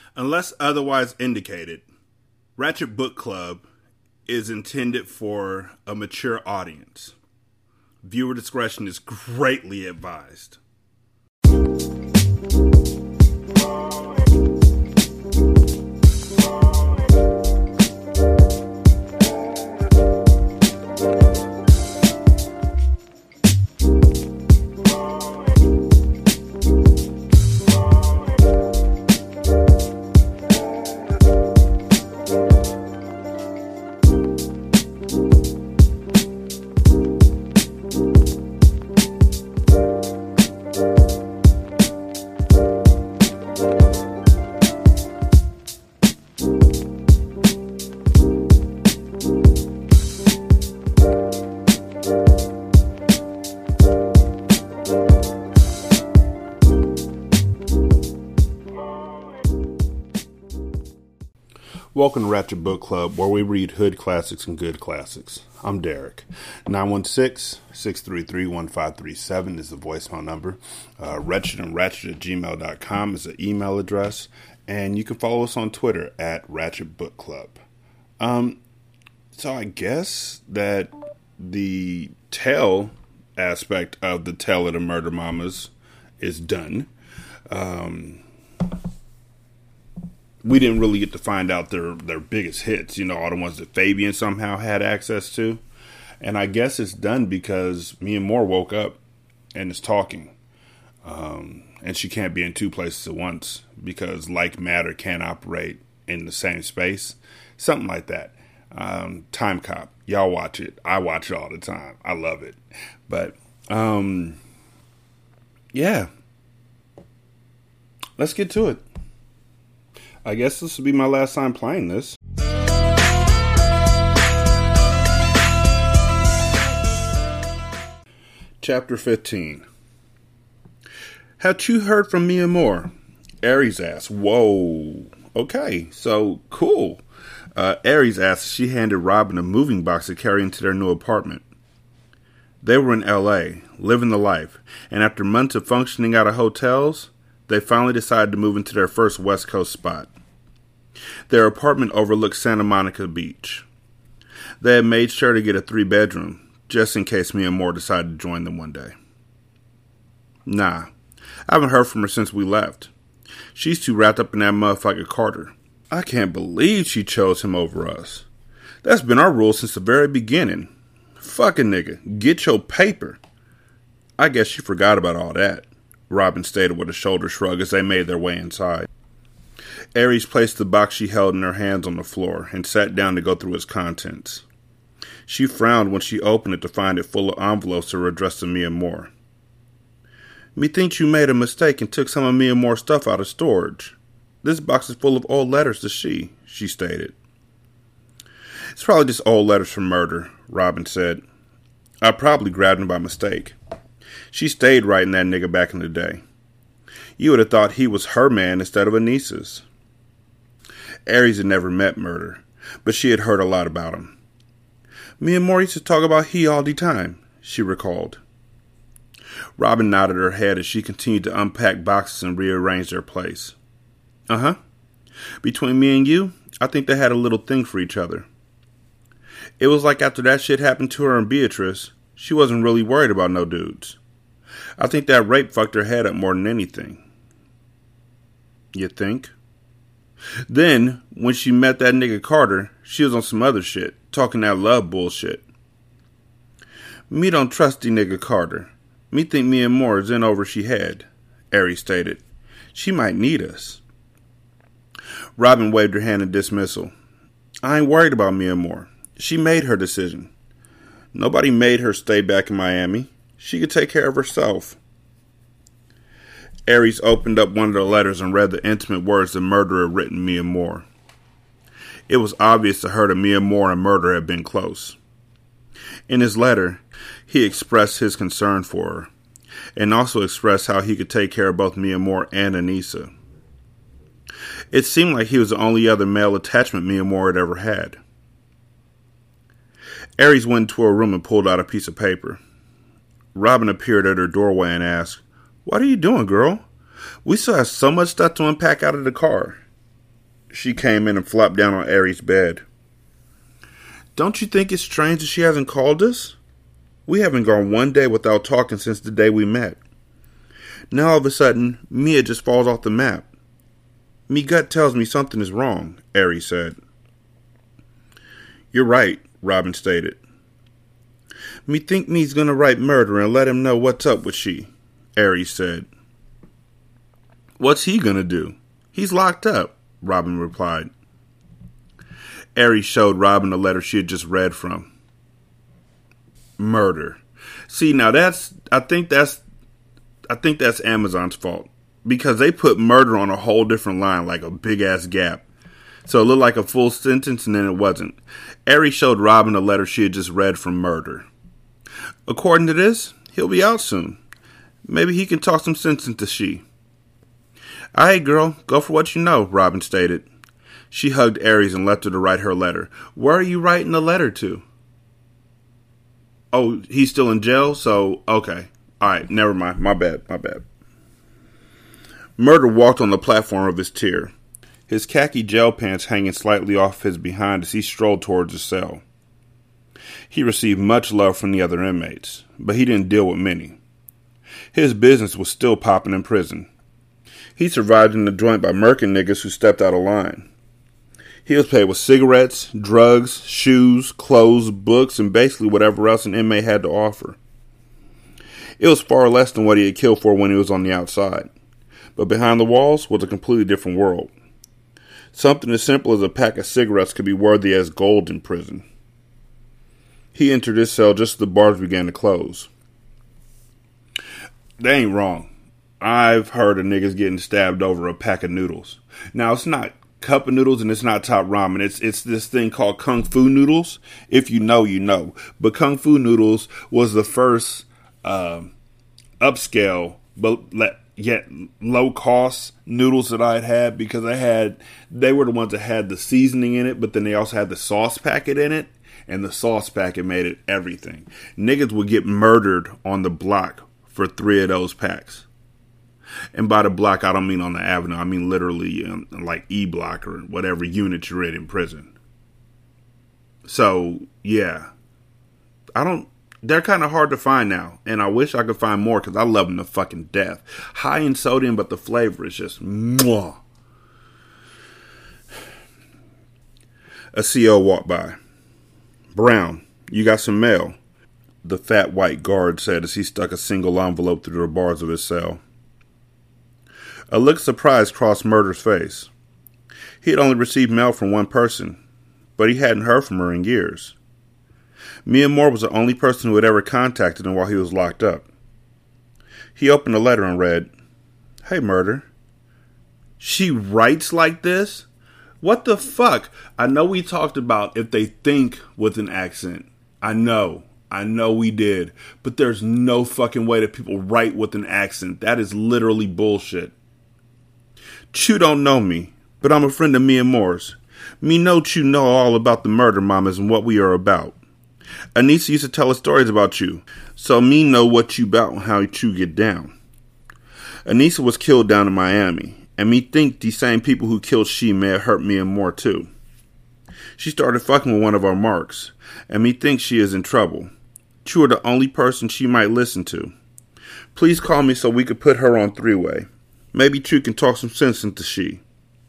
Unless otherwise indicated, Ratchet Book Club is intended for a mature audience. Viewer discretion is greatly advised. Welcome to Ratchet Book Club, where we read hood classics and good classics. I'm Derek. 916-633-1537 is the voicemail number. Ratchet@gmail.com is the email address. And you can follow us on Twitter at Ratchet Book Club. So I guess that the tale aspect of the Tale of the Murder Mamas is done. We didn't really get to find out their biggest hits, all the ones that Fabian somehow had access to. And I guess it's done because Mia Moore woke up and is talking. And she can't be in two places at once because like matter can't operate in the same space. Something like that. Time Cop. Y'all watch it. I watch it all the time. I love it. But, yeah. Let's get to it. I guess this will be my last time playing this. Chapter 15. Had you heard from Mia Moore? Aries asked. Whoa. Okay, so cool. Aries asked. She handed Robin a moving box to carry into their new apartment. They were in L.A., living the life, and after months of functioning out of hotels, they finally decided to move into their first West Coast spot. Their apartment overlooked Santa Monica Beach. They had made sure to get a 3-bedroom, just in case Mia Moore decided to join them one day. Nah, I haven't heard from her since we left. She's too wrapped up in that motherfucker Carter. I can't believe she chose him over us. That's been our rule since the very beginning. Fucking nigga, get your paper. I guess she forgot about all that, Robin stated with a shoulder shrug as they made their way inside. Aries placed the box she held in her hands on the floor and sat down to go through its contents. She frowned when she opened it to find it full of envelopes that were addressed to Mia Moore. "Methinks you made a mistake and took some of Mia Moore's stuff out of storage. This box is full of old letters to she stated. "It's probably just old letters from murder," Robin said. "I probably grabbed them by mistake. She stayed writing that nigga back in the day. You would have thought he was her man instead of Anissa's." Aries had never met Murder, but she had heard a lot about him. "Mia Moore used to talk about he all the time," she recalled. Robin nodded her head as she continued to unpack boxes and rearrange their place. "Uh-huh. Between me and you, I think they had a little thing for each other. It was like after that shit happened to her and Beatrice, she wasn't really worried about no dudes. I think that rape fucked her head up more than anything." "You think?" "Then, when she met that nigga Carter, she was on some other shit, talking that love bullshit." "Me don't trust the nigga Carter. Me think Mia Moore is in over she head," Aries stated. "She might need us." Robin waved her hand in dismissal. "I ain't worried about Mia Moore. She made her decision. Nobody made her stay back in Miami. She could take care of herself." Aries opened up one of the letters and read the intimate words the murderer had written Mia Moore. It was obvious to her that Mia Moore and Murder had been close. In his letter, he expressed his concern for her, and also expressed how he could take care of both Mia Moore and Anissa. It seemed like he was the only other male attachment Mia Moore had ever had. Aries went into her room and pulled out a piece of paper. Robin appeared at her doorway and asked, "What are you doing, girl? We still have so much stuff to unpack out of the car." She came in and flopped down on Aries' bed. Don't you think it's strange that she hasn't called us? We haven't gone one day without talking since the day we met. Now all of a sudden, Mia just falls off the map. Me gut tells me something is wrong, Aries said. You're right, Robin stated. Me think me's gonna write Murder and let him know what's up with she, Aries said. What's he gonna do? He's locked up, Robin replied. Aries showed Robin the letter she had just read from. Murder. See, now I think that's Amazon's fault. Because they put murder on a whole different line, like a big ass gap. So it looked like a full sentence and then it wasn't. Aries showed Robin the letter she had just read from Murder. According to this, he'll be out soon. Maybe he can talk some sense into she. Alright, girl, go for what you know, Robin stated. She hugged Aries and left her to write her letter. Where are you writing the letter to? Oh, he's still in jail, so okay. Alright, never mind. My bad. Murder walked on the platform of his tier, his khaki jail pants hanging slightly off his behind as he strolled towards his cell. He received much love from the other inmates, but he didn't deal with many. His business was still popping in prison. He survived in the joint by murking niggas who stepped out of line. He was paid with cigarettes, drugs, shoes, clothes, books, and basically whatever else an inmate had to offer. It was far less than what he had killed for when he was on the outside. But behind the walls was a completely different world. Something as simple as a pack of cigarettes could be worthy as gold in prison. He entered his cell just as the bars began to close. They ain't wrong. I've heard of niggas getting stabbed over a pack of noodles. Now, it's not cup of noodles and it's not top ramen. It's this thing called Kung Fu noodles. If you know, you know. But Kung Fu noodles was the first upscale, but yet low cost noodles that I had because they were the ones that had the seasoning in it, but then they also had the sauce packet in it, and the sauce packet made it everything. Niggas would get murdered on the block for 3 of those packs. And by the block, I don't mean on the avenue. I mean literally like E block or whatever unit you're in prison. So, yeah. They're kind of hard to find now. And I wish I could find more because I love them to fucking death. High in sodium, but the flavor is just mwah. A CO walked by. Brown, you got some mail, the fat white guard said as he stuck a single envelope through the bars of his cell. A look of surprise crossed Murder's face. He had only received mail from one person, but he hadn't heard from her in years. Mia Moore was the only person who had ever contacted him while he was locked up. He opened the letter and read, Hey, Murder. She writes like this? What the fuck? I know we talked about if they think with an accent. I know we did. But there's no fucking way that people write with an accent. That is literally bullshit. Chew don't know me, but I'm a friend of Mia Moore's. Me know Chew know all about the murder mamas and what we are about. Anissa used to tell us stories about you, so me know what you about and how Chew get down. Anissa was killed down in Miami, and me think the same people who killed she may have hurt Mia Moore too. She started fucking with one of our marks, and me think she is in trouble. Chew are the only person she might listen to. Please call me so we could put her on three-way. Maybe Chew can talk some sense into she.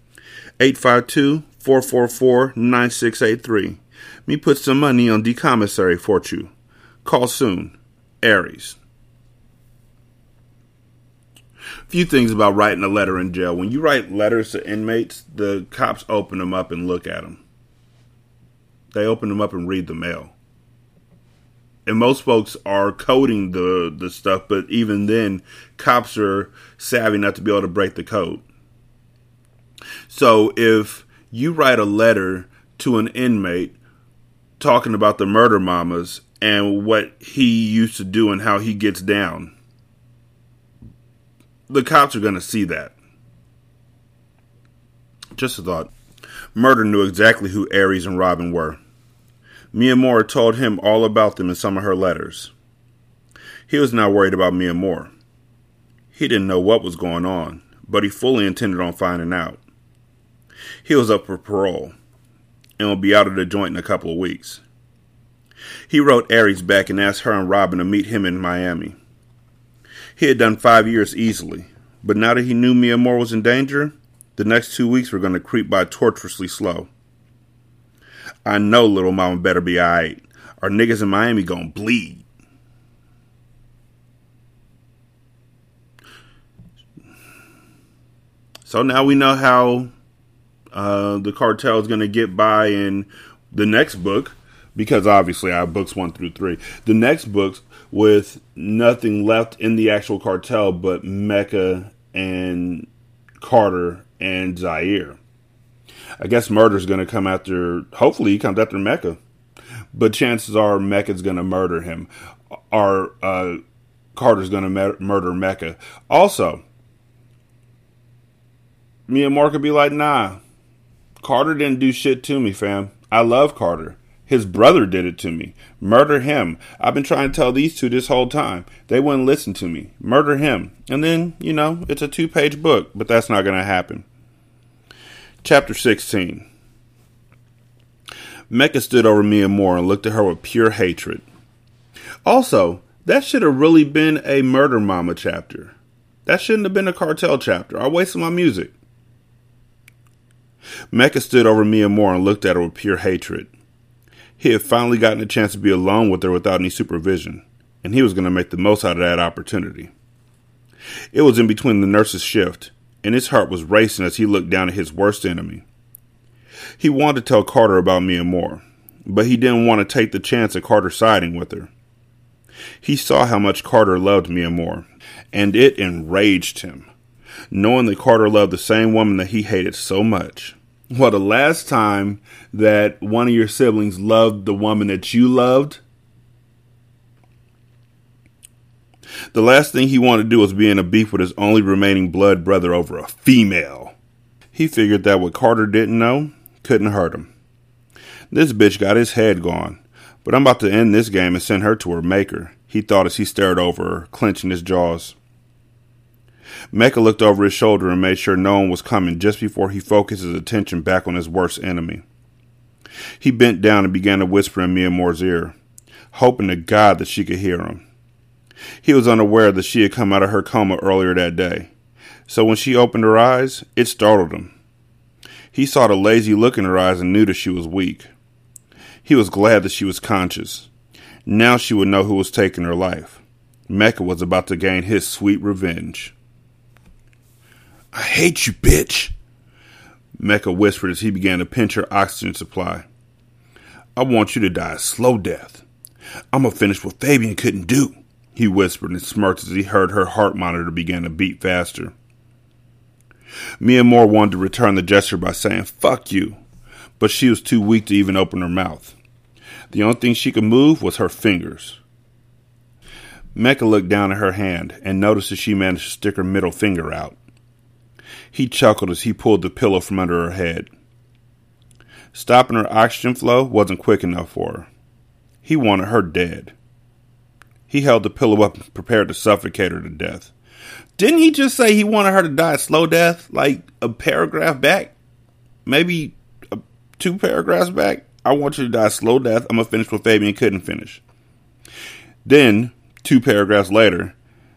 852-444-9683. Me put some money on the commissary for Chew. Call soon. Aries. Few things about writing a letter in jail. When you write letters to inmates, the cops open them up and look at them. They open them up and read the mail. And most folks are coding the stuff, but even then, cops are savvy enough to be able to break the code. So if you write a letter to an inmate talking about the murder mamas and what he used to do and how he gets down, the cops are going to see that. Just a thought. Murder knew exactly who Aries and Robin were. Mia Moore told him all about them in some of her letters. He was not worried about Mia Moore. He didn't know what was going on, but he fully intended on finding out. He was up for parole and will be out of the joint in a couple of weeks. He wrote Aries back and asked her and Robin to meet him in Miami. He had done 5 years easily, but now that he knew Mia Moore was in danger, the next 2 weeks were going to creep by torturously slow. I know little mama better be alright. Our niggas in Miami gonna bleed. So now we know how the cartel is gonna get by in the next book, because obviously I have books 1 through 3. The next books with nothing left in the actual cartel but Mecca and Carter and Zaire. I guess Murder's going to come after, hopefully he comes after Mecca. But chances are Mecca's going to murder him. Or Carter's going to murder Mecca. Also, Mia Moore could be like, nah, Carter didn't do shit to me, fam. I love Carter. His brother did it to me. Murder him. I've been trying to tell these two this whole time. They wouldn't listen to me. Murder him. And then, it's a 2-page book, but that's not going to happen. Chapter 16. Mecca stood over Mia Moore and looked at her with pure hatred. Also, that should have really been a Murder Mama chapter. That shouldn't have been a cartel chapter. I wasted my music. Mecca stood over Mia Moore and looked at her with pure hatred. He had finally gotten a chance to be alone with her without any supervision, and he was going to make the most out of that opportunity. It was in between the nurse's shift, and his heart was racing as he looked down at his worst enemy. He wanted to tell Carter about Mia Moore, but he didn't want to take the chance of Carter siding with her. He saw how much Carter loved Mia Moore, and it enraged him, knowing that Carter loved the same woman that he hated so much. Well, the last time that one of your siblings loved the woman that you loved, the last thing he wanted to do was be in a beef with his only remaining blood brother over a female. He figured that what Carter didn't know couldn't hurt him. This bitch got his head gone, but I'm about to end this game and send her to her maker, he thought as he stared over her, clenching his jaws. Mecca looked over his shoulder and made sure no one was coming just before he focused his attention back on his worst enemy. He bent down and began to whisper in Mia Moore's ear, hoping to God that she could hear him. He was unaware that she had come out of her coma earlier that day, so when she opened her eyes, it startled him. He saw the lazy look in her eyes and knew that she was weak. He was glad that she was conscious. Now she would know who was taking her life. Mecca was about to gain his sweet revenge. I hate you, bitch, Mecca whispered as he began to pinch her oxygen supply. I want you to die a slow death. I'm gonna finish what Fabian couldn't do, he whispered and smirked as he heard her heart monitor begin to beat faster. Mia Moore wanted to return the gesture by saying, fuck you, but she was too weak to even open her mouth. The only thing she could move was her fingers. Mecca looked down at her hand and noticed that she managed to stick her middle finger out. He chuckled as he pulled the pillow from under her head. Stopping her oxygen flow wasn't quick enough for her. He wanted her dead. He held the pillow up and prepared to suffocate her to death. Didn't he just say he wanted her to die a slow death, like a paragraph back? Maybe 2 paragraphs back? I want you to die a slow death. I'm going to finish what Fabian couldn't finish. Then, 2 paragraphs later,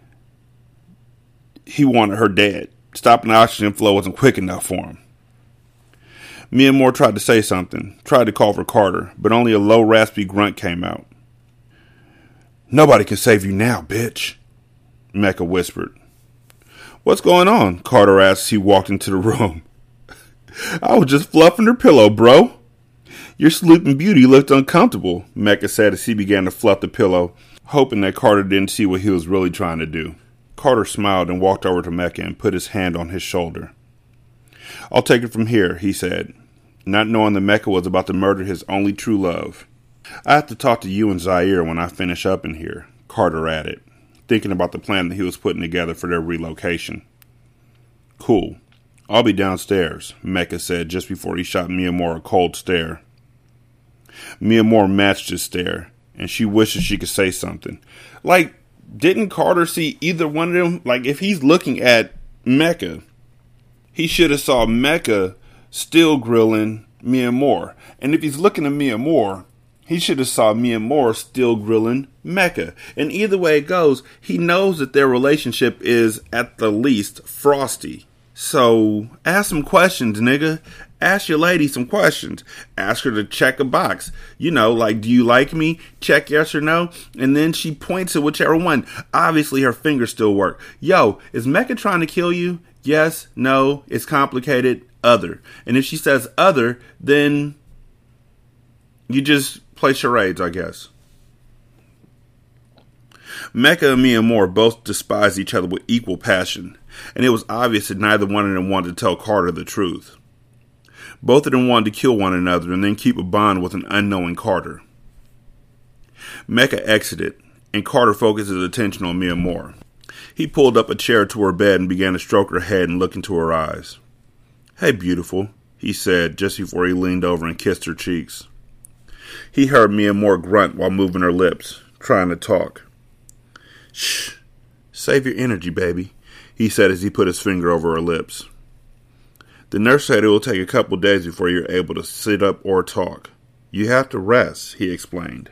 he wanted her dead. Stopping the oxygen flow wasn't quick enough for him. Mia Moore tried to say something, tried to call for Carter, but only a low, raspy grunt came out. Nobody can save you now, bitch, Mecca whispered. What's going on? Carter asked as he walked into the room. I was just fluffing her pillow, bro. Your sleeping beauty looked uncomfortable, Mecca said as he began to fluff the pillow, hoping that Carter didn't see what he was really trying to do. Carter smiled and walked over to Mecca and put his hand on his shoulder. I'll take it from here, he said, not knowing that Mecca was about to murder his only true love. I have to talk to you and Zaire when I finish up in here, Carter added, thinking about the plan that he was putting together for their relocation. Cool. I'll be downstairs, Mecca said just before he shot Mia Moore a cold stare. Mia Moore matched his stare, and she wished that she could say something. Like, didn't Carter see either one of them? Like, if he's looking at Mecca, he should have saw Mecca still grilling Mia Moore. And if he's looking at Mia Moore, he should have saw Mia Moore still grilling Mecca. And either way it goes, he knows that their relationship is at the least frosty. So ask some questions, nigga. Ask your lady some questions. Ask her to check a box. You know, like, do you like me? Check yes or no. And then she points at whichever one. Obviously, her fingers still work. Yo, is Mecca trying to kill you? Yes, no, it's complicated, other. And if she says other, then you just play charades, I guess. Mecca and Mia Moore both despised each other with equal passion, and it was obvious that neither one of them wanted to tell Carter the truth. Both of them wanted to kill one another and then keep a bond with an unknowing Carter. Mecca exited, and Carter focused his attention on Mia Moore. He pulled up a chair to her bed and began to stroke her head and look into her eyes. "Hey, beautiful," he said just before he leaned over and kissed her cheeks. He heard Mia Moore grunt while moving her lips, trying to talk. "Shh, save your energy, baby," he said as he put his finger over her lips. "The nurse said it will take a couple days before you're able to sit up or talk. You have to rest," he explained.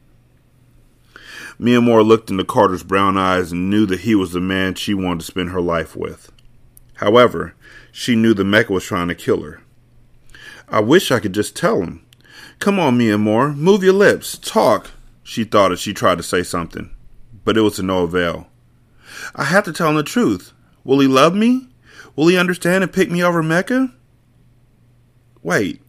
Mia Moore looked into Carter's brown eyes and knew that he was the man she wanted to spend her life with. However, she knew that Mecca was trying to kill her. "I wish I could just tell him. Come on, Mia Moore, move your lips, talk," she thought as she tried to say something, but it was to no avail. "I have to tell him the truth. Will he love me? Will he understand and pick me over Mecca?" Wait.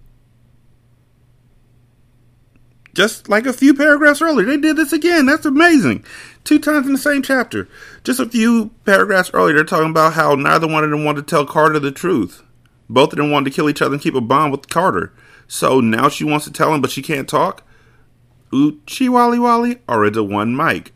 Just like a few paragraphs earlier, they did this again. That's amazing. 2 times in the same chapter. Just a few paragraphs earlier, they're talking about how neither one of them wanted to tell Carter the truth. Both of them wanted to kill each other and keep a bond with Carter. So now she wants to tell him, but she can't talk? Oochie wally wally, or is it one mic?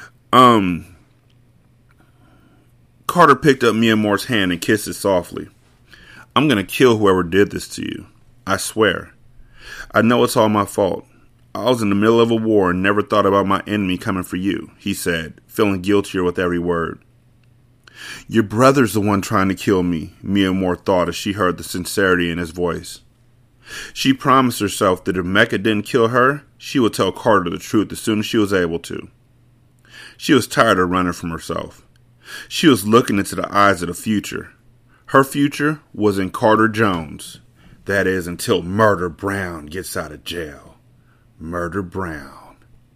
Carter picked up Mia Moore's hand and kissed it softly. "I'm going to kill whoever did this to you. I swear. I know it's all my fault. I was in the middle of a war and never thought about my enemy coming for you," he said, feeling guiltier with every word. "Your brother's the one trying to kill me," Mia Moore thought as she heard the sincerity in his voice. She promised herself that if Mecca didn't kill her, she would tell Carter the truth as soon as she was able to. She was tired of running from herself. She was looking into the eyes of the future. Her future was in Carter Jones. That is, until Murder Brown gets out of jail. Murder Brown.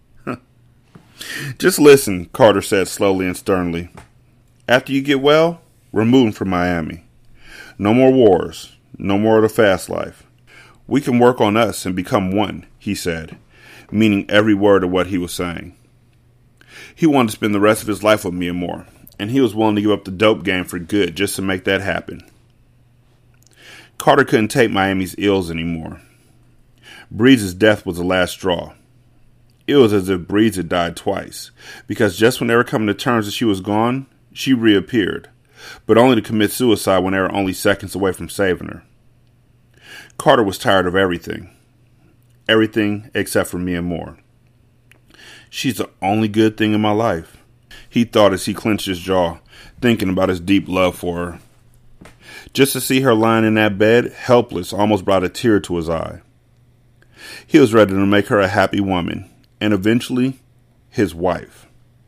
"Just listen," Carter said slowly and sternly. "After you get well, we're moving from Miami. No more wars. No more of the fast life. We can work on us and become one," he said, meaning every word of what he was saying. He wanted to spend the rest of his life with Mia Moore, and he was willing to give up the dope game for good just to make that happen. Carter couldn't take Miami's ills anymore. Breeze's death was the last straw. It was as if Breeze had died twice, because just when they were coming to terms that she was gone, she reappeared, but only to commit suicide when they were only seconds away from saving her. Carter was tired of everything. Everything except for Mia Moore. "She's the only good thing in my life," he thought as he clenched his jaw, thinking about his deep love for her. Just to see her lying in that bed, helpless, almost brought a tear to his eye. He was ready to make her a happy woman, and eventually, his wife.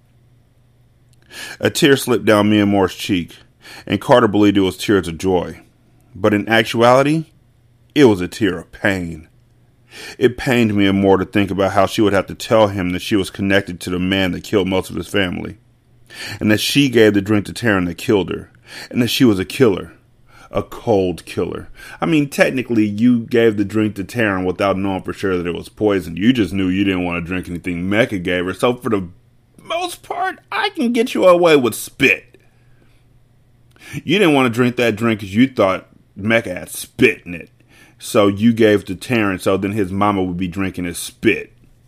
A tear slipped down Mia Moore's cheek, and Carter believed it was tears of joy. But in actuality, it was a tear of pain. It pained Mia Moore to think about how she would have to tell him that she was connected to the man that killed most of his family, and that she gave the drink to Taryn that killed her, and that she was a killer. A cold killer. I mean, technically, you gave the drink to Taryn without knowing for sure that it was poison. You just knew you didn't want to drink anything Mecca gave her. So for the most part, I can get you away with spit. You didn't want to drink that drink because you thought Mecca had spit in it. So you gave to Taryn so then his mama would be drinking his spit.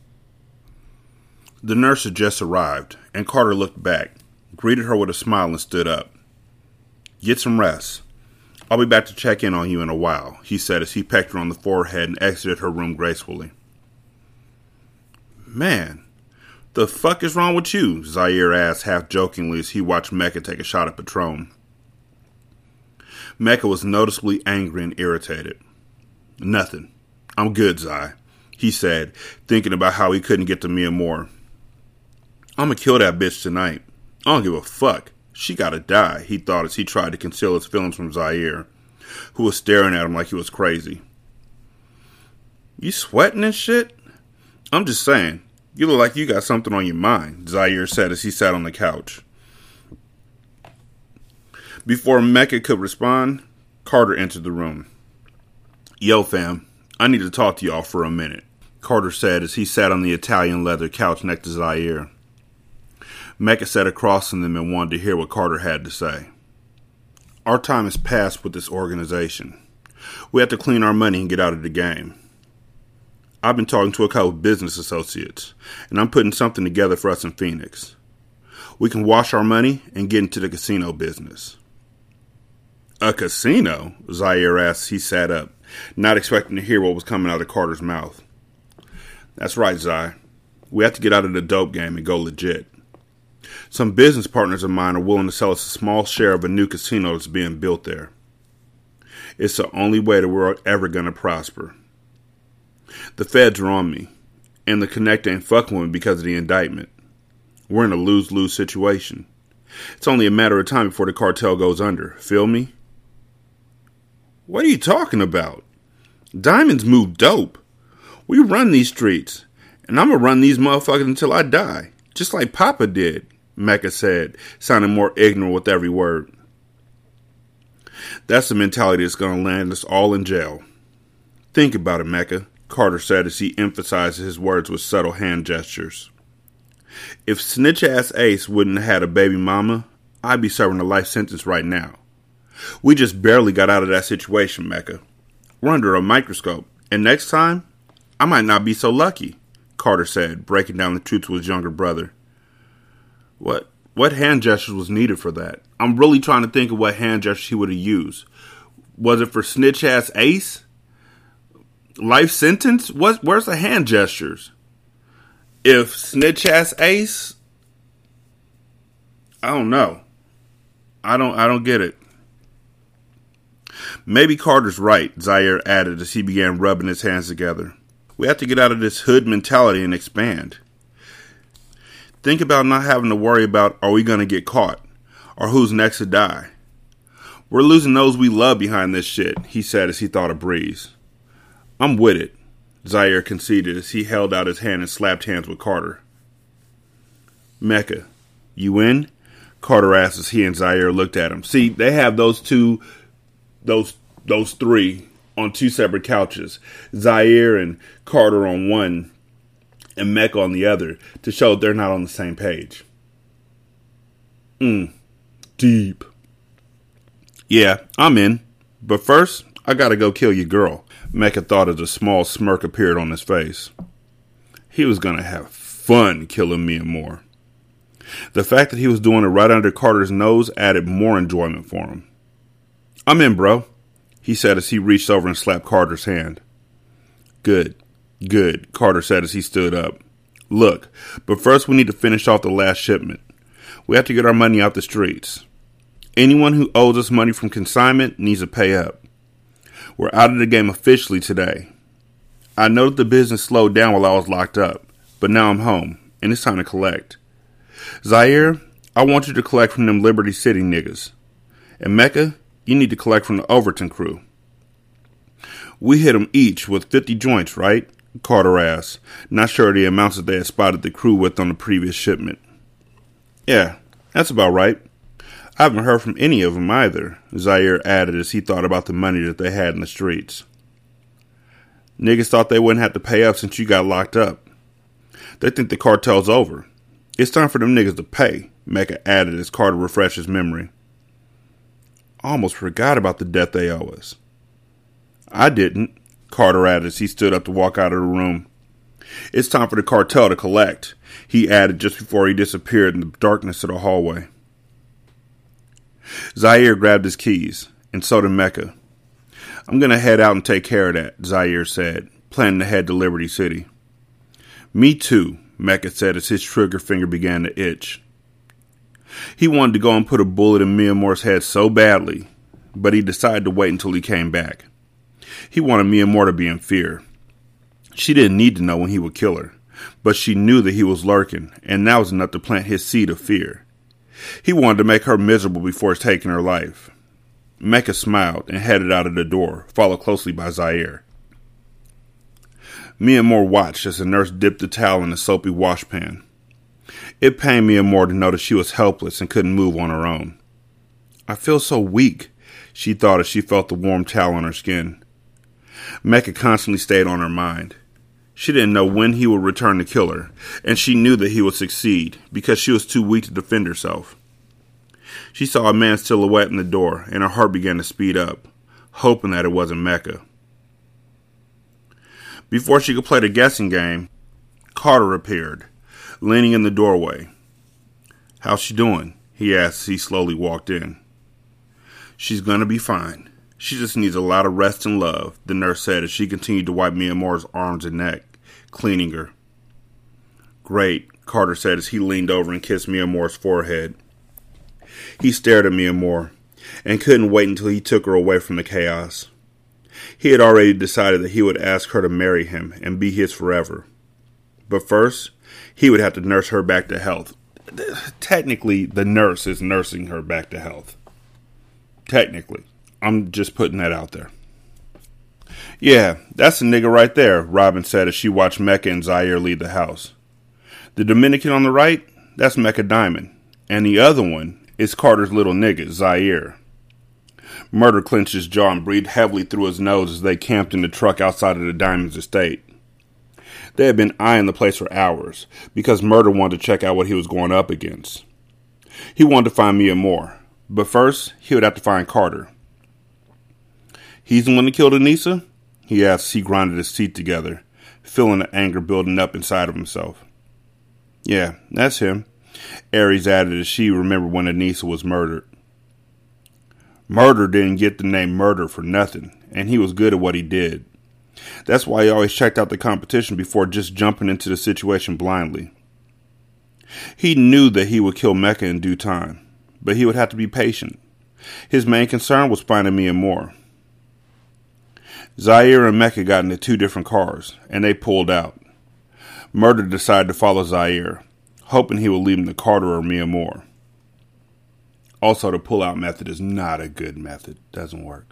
The nurse had just arrived, and Carter looked back, greeted her with a smile, and stood up. "Get some rest. I'll be back to check in on you in a while," he said as he pecked her on the forehead and exited her room gracefully. "Man, the fuck is wrong with you?" Zaire asked half jokingly as he watched Mecca take a shot at Patron. Mecca was noticeably angry and irritated. Nothing. I'm good, Zai, he said, thinking about how he couldn't get to Mia Moore. I'm gonna kill that bitch tonight. I don't give a fuck. She gotta die, he thought as he tried to conceal his feelings from Zaire, who was staring at him like he was crazy. You sweating and shit? I'm just saying, you look like you got something on your mind, Zaire said as he sat on the couch. Before Mecca could respond, Carter entered the room. Yo, fam, I need to talk to y'all for a minute, Carter said as he sat on the Italian leather couch next to Zaire. Mecca sat across from them and wanted to hear what Carter had to say. Our time has passed with this organization. We have to clean our money and get out of the game. I've been talking to a couple of business associates, and I'm putting something together for us in Phoenix. We can wash our money and get into the casino business. A casino? Zaire asked as he sat up, not expecting to hear what was coming out of Carter's mouth. That's right, Zai. We have to get out of the dope game and go legit. Some business partners of mine are willing to sell us a small share of a new casino that's being built there. It's the only way that we're ever going to prosper. The feds are on me, and the Connect ain't fucking with me because of the indictment. We're in a lose-lose situation. It's only a matter of time before the cartel goes under. Feel me? What are you talking about? Diamonds move dope. We run these streets, and I'm going to run these motherfuckers until I die, just like Papa did, Mecca said, sounding more ignorant with every word. That's the mentality that's going to land us all in jail. Think about it, Mecca, Carter said as he emphasized his words with subtle hand gestures. If snitch-ass Ace wouldn't have had a baby mama, I'd be serving a life sentence right now. We just barely got out of that situation, Mecca. We're under a microscope, and next time, I might not be so lucky, Carter said, breaking down the truth to his younger brother. What hand gestures was needed for that? I'm really trying to think of what hand gestures he would have used. Was it for snitch-ass Ace? Life sentence? Where's the hand gestures? If snitch-ass Ace? I don't know. I don't get it. Maybe Carter's right, Zaire added as he began rubbing his hands together. We have to get out of this hood mentality and expand. Think about not having to worry about are we going to get caught or who's next to die. We're losing those we love behind this shit, he said as he thought of Breeze. I'm with it, Zaire conceded as he held out his hand and slapped hands with Carter. Mecca, you in? Carter asked as he and Zaire looked at him. See, they have those three on two separate couches. Zaire and Carter on one and Mecca on the other to show they're not on the same page. Deep. Yeah, I'm in. But first, I gotta go kill your girl. Mecca thought as a small smirk appeared on his face. He was gonna have fun killing Mia Moore. The fact that he was doing it right under Carter's nose added more enjoyment for him. I'm in, bro, he said as he reached over and slapped Carter's hand. Good, Carter said as he stood up. Look, but first we need to finish off the last shipment. We have to get our money out the streets. Anyone who owes us money from consignment needs to pay up. We're out of the game officially today. I know that the business slowed down while I was locked up, but now I'm home, and it's time to collect. Zaire, I want you to collect from them Liberty City niggas. And Mecca, you need to collect from the Overton crew. We hit them each with 50 joints, right? Carter asked, not sure of the amounts that they had spotted the crew with on the previous shipment. Yeah, that's about right. I haven't heard from any of them either, Zaire added as he thought about the money that they had in the streets. Niggas thought they wouldn't have to pay up since you got locked up. They think the cartel's over. It's time for them niggas to pay, Mecca added as Carter refreshed his memory. I almost forgot about the debt they owe us. I didn't, Carter added as he stood up to walk out of the room. It's time for the cartel to collect, he added just before he disappeared in the darkness of the hallway. Zaire grabbed his keys, and so did Mecca. I'm going to head out and take care of that, Zaire said, planning to head to Liberty City. Me too, Mecca said as his trigger finger began to itch. He wanted to go and put a bullet in Mia Moore's head so badly, but he decided to wait until he came back. He wanted Mia Moore to be in fear. She didn't need to know when he would kill her, but she knew that he was lurking, and that was enough to plant his seed of fear. He wanted to make her miserable before taking her life. Mecca smiled and headed out of the door, followed closely by Zaire. Mia Moore watched as the nurse dipped the towel in the soapy washpan. It pained Mia Moore to know that she was helpless and couldn't move on her own. "I feel so weak," she thought as she felt the warm towel on her skin. Mecca constantly stayed on her mind. She didn't know when he would return to kill her, and she knew that he would succeed because she was too weak to defend herself. She saw a man's silhouette in the door, and her heart began to speed up, hoping that it wasn't Mecca. Before she could play the guessing game, Carter appeared, leaning in the doorway. "How's she doing?" he asked as he slowly walked in. "She's gonna be fine. She just needs a lot of rest and love," the nurse said as she continued to wipe Mia Moore's arms and neck, cleaning her. "Great," Carter said as he leaned over and kissed Mia Moore's forehead. He stared at Mia Moore and couldn't wait until he took her away from the chaos. He had already decided that he would ask her to marry him and be his forever. But first, he would have to nurse her back to health. Technically, the nurse is nursing her back to health. Technically. I'm just putting that out there. "Yeah, that's the nigga right there," Robin said as she watched Mecca and Zaire leave the house. "The Dominican on the right, that's Mecca Diamond. And the other one is Carter's little nigga, Zaire." Murder clenched his jaw and breathed heavily through his nose as they camped in the truck outside of the Diamond's estate. They had been eyeing the place for hours because Murder wanted to check out what he was going up against. He wanted to find Mia Moore, but first he would have to find Carter. "He's the one that killed Anissa?" he asked as he grinded his teeth together, feeling the anger building up inside of himself. "Yeah, that's him," Aries added as she remembered when Anissa was murdered. Murder didn't get the name Murder for nothing, and he was good at what he did. That's why he always checked out the competition before just jumping into the situation blindly. He knew that he would kill Mecca in due time, but he would have to be patient. His main concern was finding Mia Moore. Zaire and Mecca got into two different cars, and they pulled out. Murder decided to follow Zaire, hoping he would lead him to Carter or Mia Moore. Also, the pull-out method is not a good method. Doesn't work.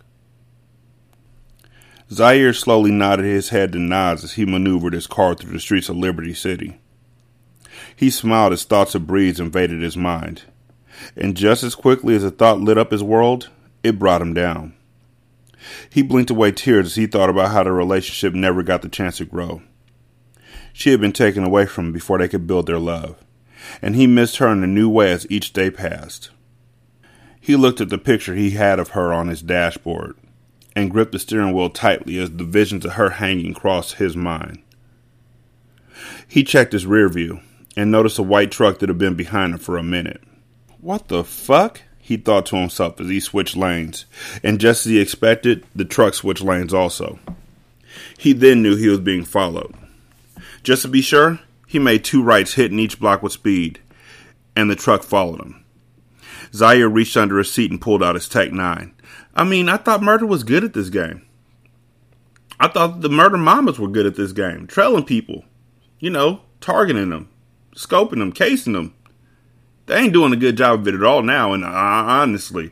Zaire slowly nodded his head to nods as he maneuvered his car through the streets of Liberty City. He smiled as thoughts of Breeze invaded his mind, and just as quickly as a thought lit up his world, it brought him down. He blinked away tears as he thought about how their relationship never got the chance to grow. She had been taken away from him before they could build their love, and he missed her in a new way as each day passed. He looked at the picture he had of her on his dashboard and gripped the steering wheel tightly as the visions of her hanging crossed his mind. He checked his rear view and noticed a white truck that had been behind him for a minute. "What the fuck?" he thought to himself as he switched lanes, and just as he expected, the truck switched lanes also. He then knew he was being followed. Just to be sure, he made two rights hitting each block with speed, and the truck followed him. Zaire reached under his seat and pulled out his Tech-9. I thought Murder was good at this game. I thought the Murder Mamas were good at this game. Trailing people. Targeting them. Scoping them. Casing them. They ain't doing a good job of it at all now, and honestly,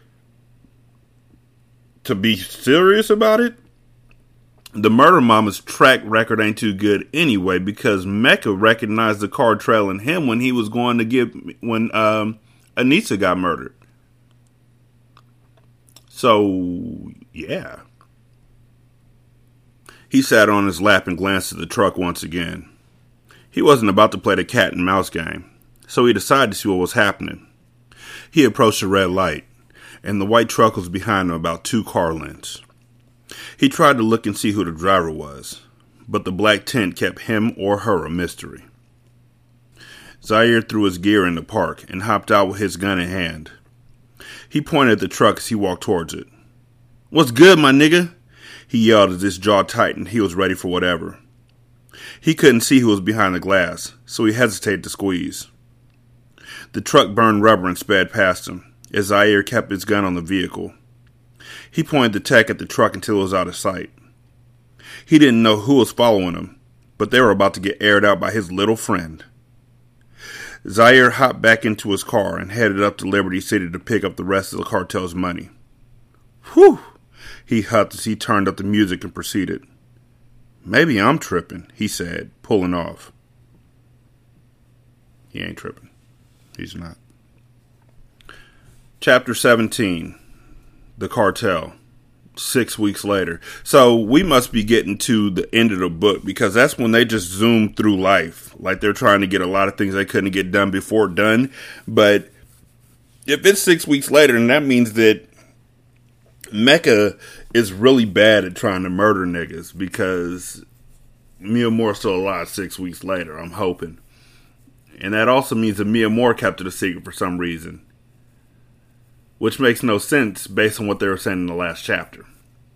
to be serious about it, the Murder Mama's track record ain't too good anyway because Mecca recognized the car trailing him when he was going to when Anissa got murdered. So, yeah. He sat on his lap and glanced at the truck once again. He wasn't about to play the cat and mouse game, so he decided to see what was happening. He approached the red light, and the white truck was behind him about 2 car lengths. He tried to look and see who the driver was, but the black tint kept him or her a mystery. Zaire threw his gear in the park and hopped out with his gun in hand. He pointed at the truck as he walked towards it. "What's good, my nigga?" he yelled as his jaw tightened. He was ready for whatever. He couldn't see who was behind the glass, so he hesitated to squeeze. The truck burned rubber and sped past him, as Zaire kept his gun on the vehicle. He pointed the tech at the truck until it was out of sight. He didn't know who was following him, but they were about to get aired out by his little friend. Zaire hopped back into his car and headed up to Liberty City to pick up the rest of the cartel's money. Whew! He huffed as he turned up the music and proceeded. Maybe I'm tripping, he said, pulling off. He ain't tripping. He's not. Chapter 17. The Cartel. 6 weeks later. So we must be getting to the end of the book, because that's when they just zoom through life. Like they're trying to get a lot of things they couldn't get done before done. But if it's 6 weeks later, then that means that Mecca is really bad at trying to murder niggas, because Mia Moore's still alive 6 weeks later, I'm hoping. And that also means that Mia Moore kept it a secret for some reason, which makes no sense based on what they were saying in the last chapter.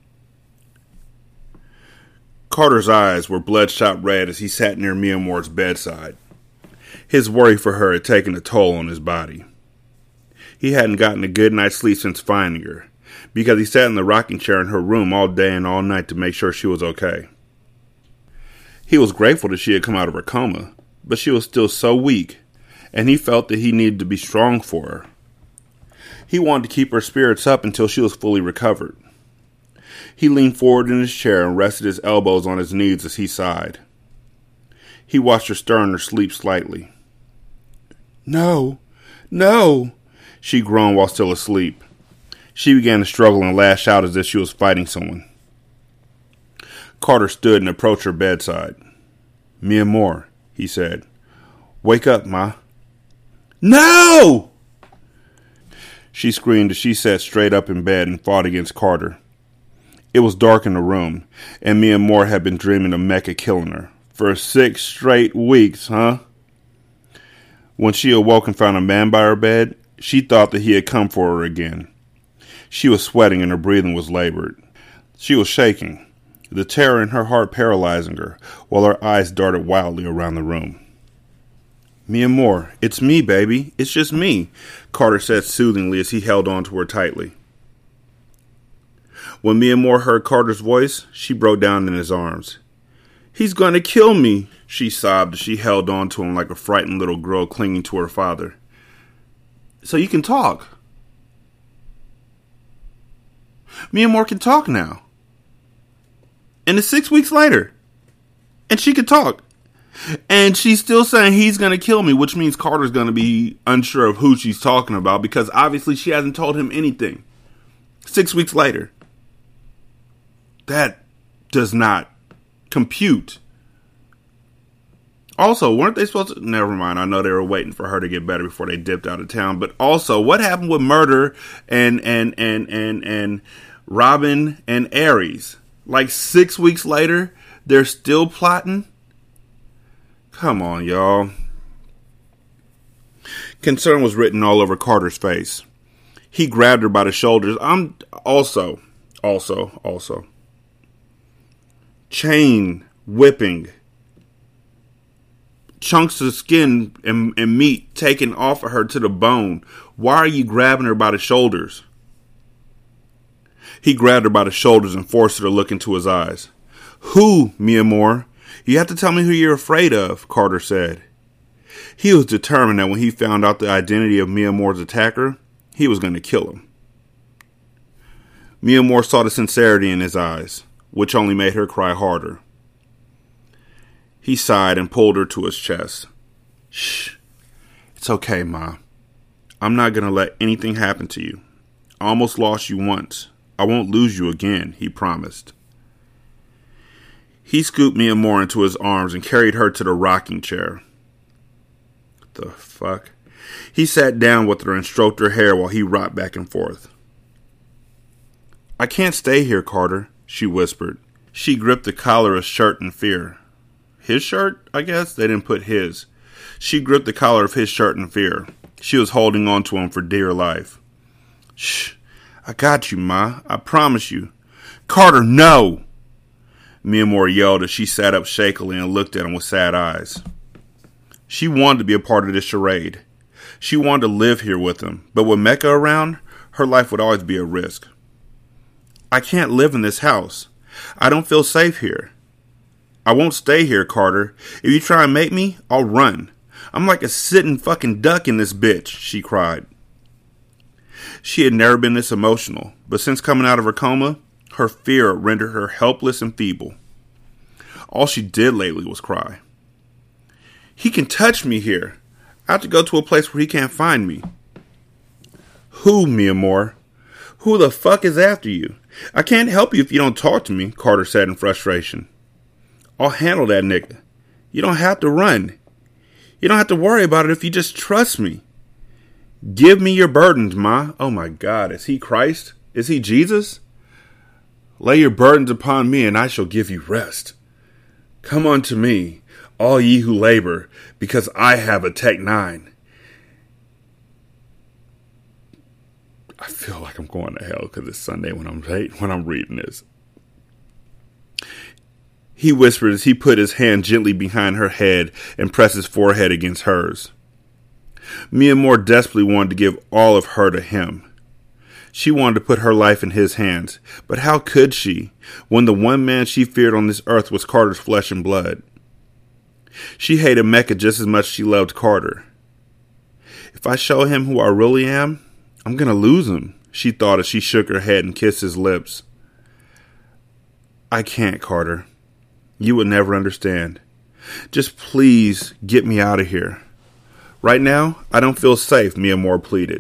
Carter's eyes were bloodshot red as he sat near Mia Moore's bedside. His worry for her had taken a toll on his body. He hadn't gotten a good night's sleep since finding her, because he sat in the rocking chair in her room all day and all night to make sure she was okay. He was grateful that she had come out of her coma, but she was still so weak, and he felt that he needed to be strong for her. He wanted to keep her spirits up until she was fully recovered. He leaned forward in his chair and rested his elbows on his knees as he sighed. He watched her stir in her sleep slightly. No, no, she groaned while still asleep. She began to struggle and lash out as if she was fighting someone. Carter stood and approached her bedside. Mia Moore, he said. Wake up, Ma. No! She screamed as she sat straight up in bed and fought against Carter. It was dark in the room, and Mia Moore had been dreaming of Mecca killing her. For 6 straight weeks, huh? When she awoke and found a man by her bed, she thought that he had come for her again. She was sweating and her breathing was labored. She was shaking, the terror in her heart paralyzing her, while her eyes darted wildly around the room. Mia Moore, it's me, baby. It's just me, Carter said soothingly as he held on to her tightly. When Mia Moore heard Carter's voice, she broke down in his arms. He's going to kill me, she sobbed as she held on to him like a frightened little girl clinging to her father. So you can talk. Mia Moore can talk now. And it's 6 weeks later. And she can talk. And she's still saying he's going to kill me, which means Carter's going to be unsure of who she's talking about, because obviously she hasn't told him anything. 6 weeks later. That does not compute. Also, weren't they supposed to... Never mind, I know they were waiting for her to get better before they dipped out of town. But also, what happened with Murder and Robin and Aries? Like 6 weeks later, they're still plotting? Come on, y'all. Concern was written all over Carter's face. He grabbed her by the shoulders. I'm also. Chain whipping. Chunks of skin and meat taken off of her to the bone. Why are you grabbing her by the shoulders? He grabbed her by the shoulders and forced her to look into his eyes. Who, Mia Moore? You have to tell me who you're afraid of, Carter said. He was determined that when he found out the identity of Mia Moore's attacker, he was going to kill him. Mia Moore saw the sincerity in his eyes, which only made her cry harder. He sighed and pulled her to his chest. Shh. It's okay, Ma. I'm not going to let anything happen to you. I almost lost you once. I won't lose you again, he promised. He scooped Mia Moore into his arms and carried her to the rocking chair. What the fuck? He sat down with her and stroked her hair while he rocked back and forth. I can't stay here, Carter, she whispered. She gripped the collar of his shirt in fear. His shirt, I guess? They didn't put his. She gripped the collar of his shirt in fear. She was holding on to him for dear life. Shh. I got you, Ma. I promise you. Carter, no! Mia Moore yelled as she sat up shakily and looked at him with sad eyes. She wanted to be a part of this charade. She wanted to live here with him, but with Mecca around, her life would always be a risk. I can't live in this house. I don't feel safe here. I won't stay here, Carter. If you try and make me, I'll run. I'm like a sitting fucking duck in this bitch, she cried. She had never been this emotional, but since coming out of her coma, her fear rendered her helpless and feeble. All she did lately was cry. He can touch me here. I have to go to a place where he can't find me. Who, Mia Moore? Who the fuck is after you? I can't help you if you don't talk to me, Carter said in frustration. I'll handle that nigga. You don't have to run. You don't have to worry about it if you just trust me. Give me your burdens, Ma. Oh my God, is he Christ? Is he Jesus? Lay your burdens upon me and I shall give you rest. Come unto me, all ye who labor, because I have a Tech 9. I feel like I'm going to hell because it's Sunday when I'm reading this. He whispered as he put his hand gently behind her head and pressed his forehead against hers. Mia Moore desperately wanted to give all of her to him. She wanted to put her life in his hands, but how could she, when the one man she feared on this earth was Carter's flesh and blood? She hated Mecca just as much as she loved Carter. If I show him who I really am, I'm going to lose him, she thought as she shook her head and kissed his lips. I can't, Carter. You would never understand. Just please get me out of here. Right now, I don't feel safe, Mia Moore pleaded.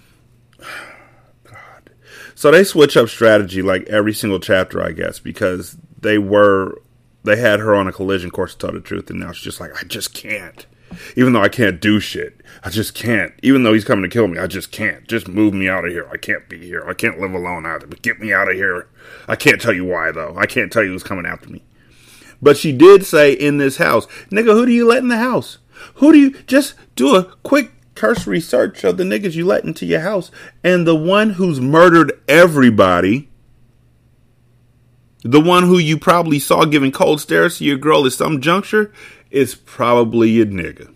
God. So they switch up strategy like every single chapter, I guess, because they had her on a collision course to tell the truth, and now she's just like, I just can't. Even though I can't do shit, I just can't. Even though he's coming to kill me, I just can't. Just move me out of here. I can't be here. I can't live alone either, but get me out of here. I can't tell you why, though. I can't tell you who's coming after me. But she did say in this house, nigga, who do you let in the house? Who do you, just do a quick cursory search of the niggas you let into your house. And the one who's murdered everybody, the one who you probably saw giving cold stares to your girl at some juncture, is probably your nigga.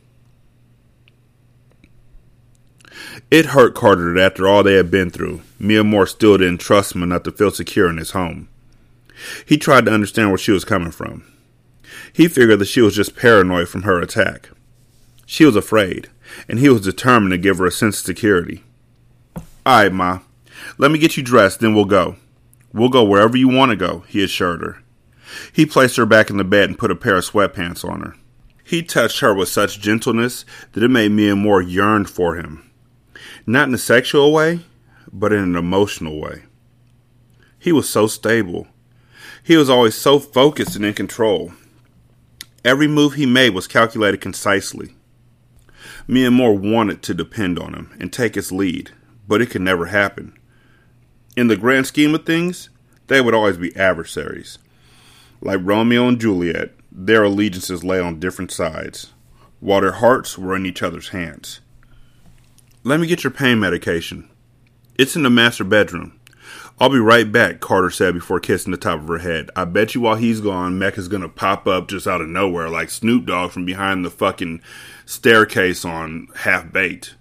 It hurt Carter that after all they had been through, Mia Moore still didn't trust him enough to feel secure in his home. He tried to understand where she was coming from. He figured that she was just paranoid from her attack. She was afraid, and he was determined to give her a sense of security. All right, Ma. Let me get you dressed, then we'll go. We'll go wherever you want to go, he assured her. He placed her back in the bed and put a pair of sweatpants on her. He touched her with such gentleness that it made Mia Moore yearn for him. Not in a sexual way, but in an emotional way. He was so stable. He was always so focused and in control. Every move he made was calculated concisely. Mia Moore wanted to depend on him and take his lead, but it could never happen. In the grand scheme of things, they would always be adversaries. Like Romeo and Juliet, their allegiances lay on different sides, while their hearts were in each other's hands. Let me get your pain medication. It's in the master bedroom. I'll be right back, Carter said before kissing the top of her head. I bet you while he's gone, Mecca's gonna pop up just out of nowhere like Snoop Dogg from behind the fucking staircase on Half-Baked.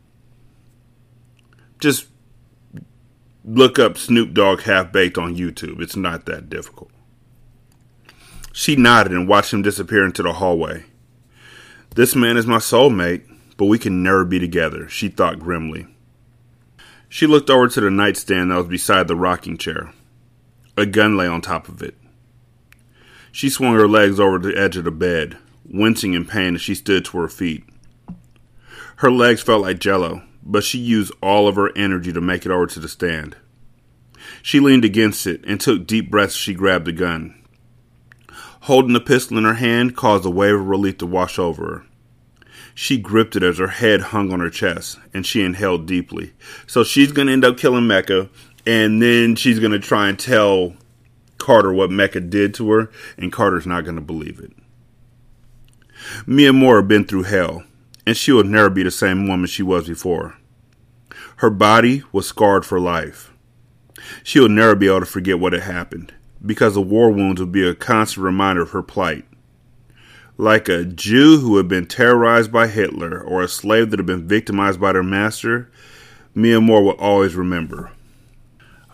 Just look up Snoop Dogg Half-Baked on YouTube. It's not that difficult. She nodded and watched him disappear into the hallway. This man is my soulmate, but we can never be together, she thought grimly. She looked over to the nightstand that was beside the rocking chair. A gun lay on top of it. She swung her legs over the edge of the bed, wincing in pain as she stood to her feet. Her legs felt like jello, but she used all of her energy to make it over to the stand. She leaned against it and took deep breaths as she grabbed the gun. Holding the pistol in her hand caused a wave of relief to wash over her. She gripped it as her head hung on her chest, and she inhaled deeply. So she's going to end up killing Mecca, and then she's going to try and tell Carter what Mecca did to her, and Carter's not going to believe it. Mia Moore had been through hell, and she would never be the same woman she was before. Her body was scarred for life. She would never be able to forget what had happened, because the war wounds would be a constant reminder of her plight. Like a Jew who had been terrorized by Hitler or a slave that had been victimized by their master, Mia Moore would always remember.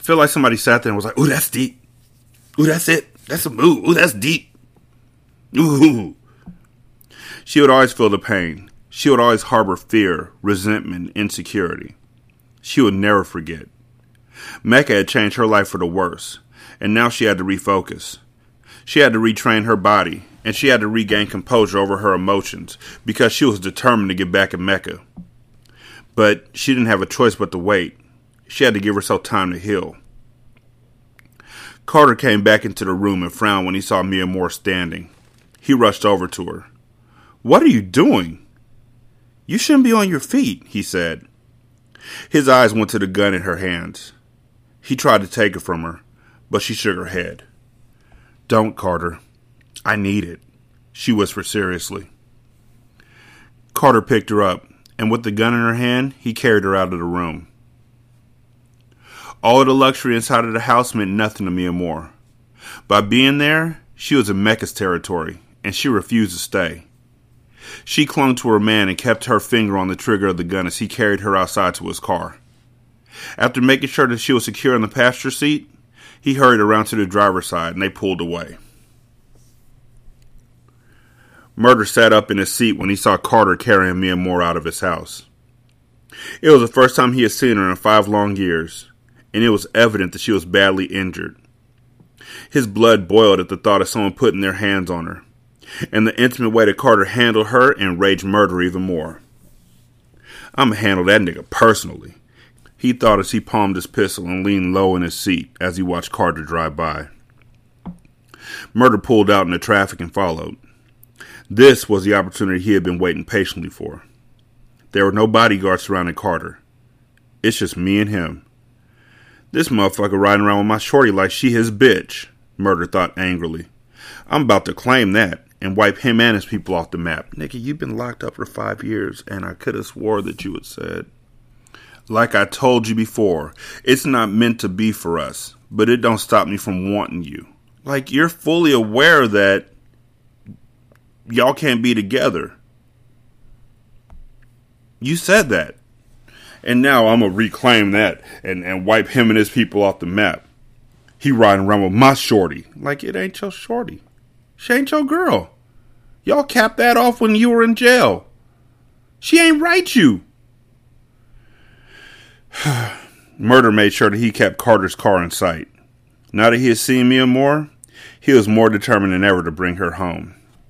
feel like somebody sat there and was like, ooh, that's deep. Ooh, that's it. That's a move. Ooh, that's deep. Ooh. She would always feel the pain. She would always harbor fear, resentment, insecurity. She would never forget. Mecca had changed her life for the worse, and now she had to refocus. She had to retrain her body, and she had to regain composure over her emotions because she was determined to get back at Mecca. But she didn't have a choice but to wait. She had to give herself time to heal. Carter came back into the room and frowned when he saw Mia Moore standing. He rushed over to her. "What are you doing? You shouldn't be on your feet," he said. His eyes went to the gun in her hands. He tried to take it from her, but she shook her head. "Don't, Carter. I need it," she whispered seriously. Carter picked her up, and with the gun in her hand, he carried her out of the room. All of the luxury inside of the house meant nothing to Mia Moore. By being there, she was in Mecca's territory, and she refused to stay. She clung to her man and kept her finger on the trigger of the gun as he carried her outside to his car. After making sure that she was secure in the passenger seat, he hurried around to the driver's side and they pulled away. Murder sat up in his seat when he saw Carter carrying Mia Moore out of his house. It was the first time he had seen her in 5 long years, and it was evident that she was badly injured. His blood boiled at the thought of someone putting their hands on her, and the intimate way that Carter handled her enraged Murder even more. "I'ma handle that nigga personally," he thought as he palmed his pistol and leaned low in his seat as he watched Carter drive by. Murder pulled out into traffic and followed. This was the opportunity he had been waiting patiently for. There were no bodyguards surrounding Carter. It's just me and him. This motherfucker riding around with my shorty like she his bitch, Murder thought angrily. I'm about to claim that and wipe him and his people off the map. Nigga, you've been locked up for 5 years, and I could have swore that you had said. Like I told you before, it's not meant to be for us, but it don't stop me from wanting you. Like, you're fully aware that y'all can't be together. You said that. And now I'm going to reclaim that and wipe him and his people off the map. He riding around with my shorty. Like, it ain't your shorty. She ain't your girl. Y'all capped that off when you were in jail. She ain't right you. Murder made sure that he kept Carter's car in sight. Now that he had seen Mia Moore, he was more determined than ever to bring her home.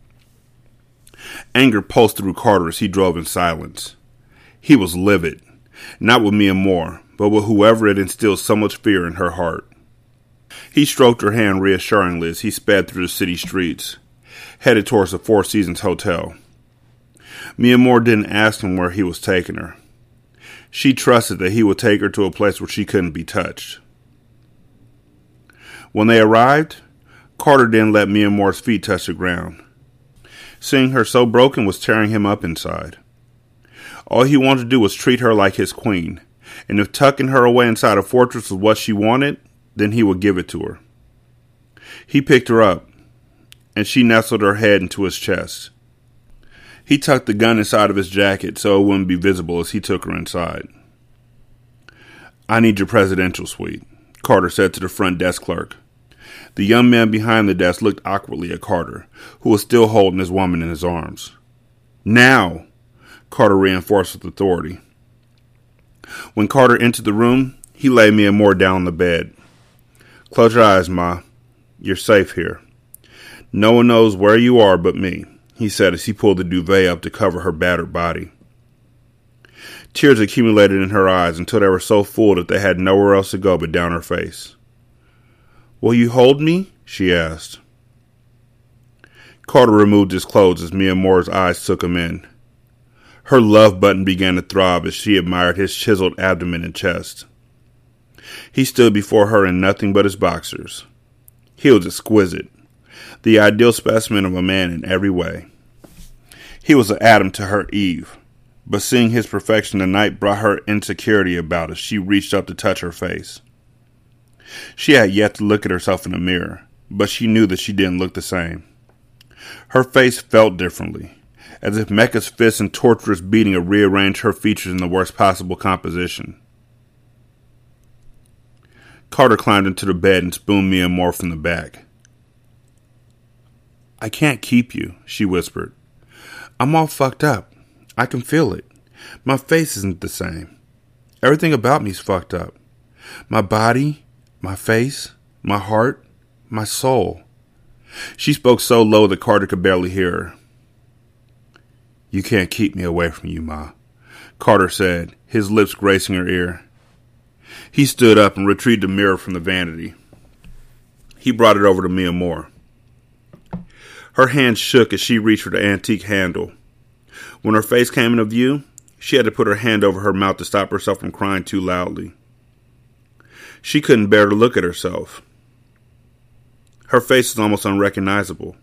Anger pulsed through Carter as he drove in silence. He was livid, not with Mia Moore, but with whoever had instilled so much fear in her heart. He stroked her hand reassuringly as he sped through the city streets, headed towards the Four Seasons Hotel. Mia Moore didn't ask him where he was taking her. She trusted that he would take her to a place where she couldn't be touched. When they arrived, Carter didn't let Mia Moore's feet touch the ground. Seeing her so broken was tearing him up inside. All he wanted to do was treat her like his queen, and if tucking her away inside a fortress was what she wanted, then he would give it to her. He picked her up, and she nestled her head into his chest. He tucked the gun inside of his jacket so it wouldn't be visible as he took her inside. "I need your presidential suite," Carter said to the front desk clerk. The young man behind the desk looked awkwardly at Carter, who was still holding his woman in his arms. "Now!" Carter reinforced with authority. When Carter entered the room, he laid Mia Moore down on the bed. "Close your eyes, Ma. You're safe here. No one knows where you are but me," he said as he pulled the duvet up to cover her battered body. Tears accumulated in her eyes until they were so full that they had nowhere else to go but down her face. "Will you hold me?" she asked. Carter removed his clothes as Mia Moore's eyes took him in. Her love button began to throb as she admired his chiseled abdomen and chest. He stood before her in nothing but his boxers. He was exquisite, the ideal specimen of a man in every way. He was an Adam to her Eve, but seeing his perfection tonight brought her insecurity about as she reached up to touch her face. She had yet to look at herself in the mirror, but she knew that she didn't look the same. Her face felt differently, as if Mecca's fists and torturous beating had rearranged her features in the worst possible composition. Carter climbed into the bed and spooned Mia Moore from the back. I can't keep you, she whispered. I'm all fucked up. I can feel it. My face isn't the same. Everything about me's fucked up. My body, my face, my heart, my soul. She spoke so low that Carter could barely hear her. You can't keep me away from you, Ma, Carter said, his lips gracing her ear. He stood up and retrieved a mirror from the vanity. He brought it over to Mia Moore. Her hand shook as she reached for the antique handle. When her face came into view, she had to put her hand over her mouth to stop herself from crying too loudly. She couldn't bear to look at herself. Her face was almost unrecognizable.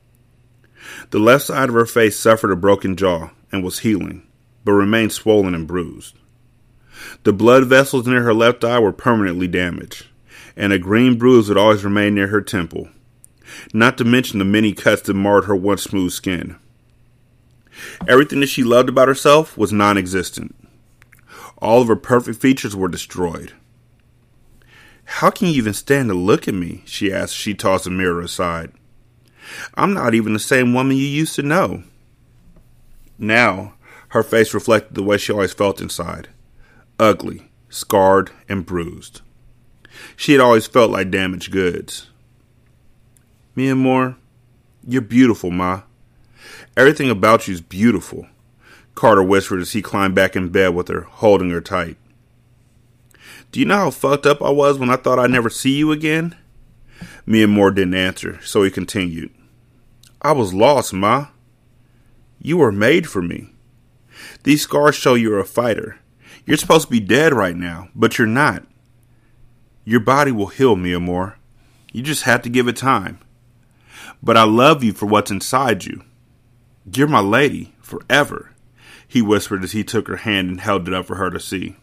The left side of her face suffered a broken jaw and was healing, but remained swollen and bruised. The blood vessels near her left eye were permanently damaged, and a green bruise would always remain near her temple, not to mention the many cuts that marred her once smooth skin. Everything that she loved about herself was non-existent. All of her perfect features were destroyed. How can you even stand to look at me? She asked as she tossed the mirror aside. I'm not even the same woman you used to know. Now, her face reflected the way she always felt inside. Ugly, scarred, and bruised. She had always felt like damaged goods. Mia Moore, you're beautiful, Ma. Everything about you's beautiful, Carter whispered as he climbed back in bed with her, holding her tight. Do you know how fucked up I was when I thought I'd never see you again? Mia Moore didn't answer, so he continued. I was lost, Ma. You were made for me. These scars show you're a fighter. You're supposed to be dead right now, but you're not. Your body will heal, Mia Moore. You just have to give it time. But I love you for what's inside you. You're my lady, forever, he whispered as he took her hand and held it up for her to see.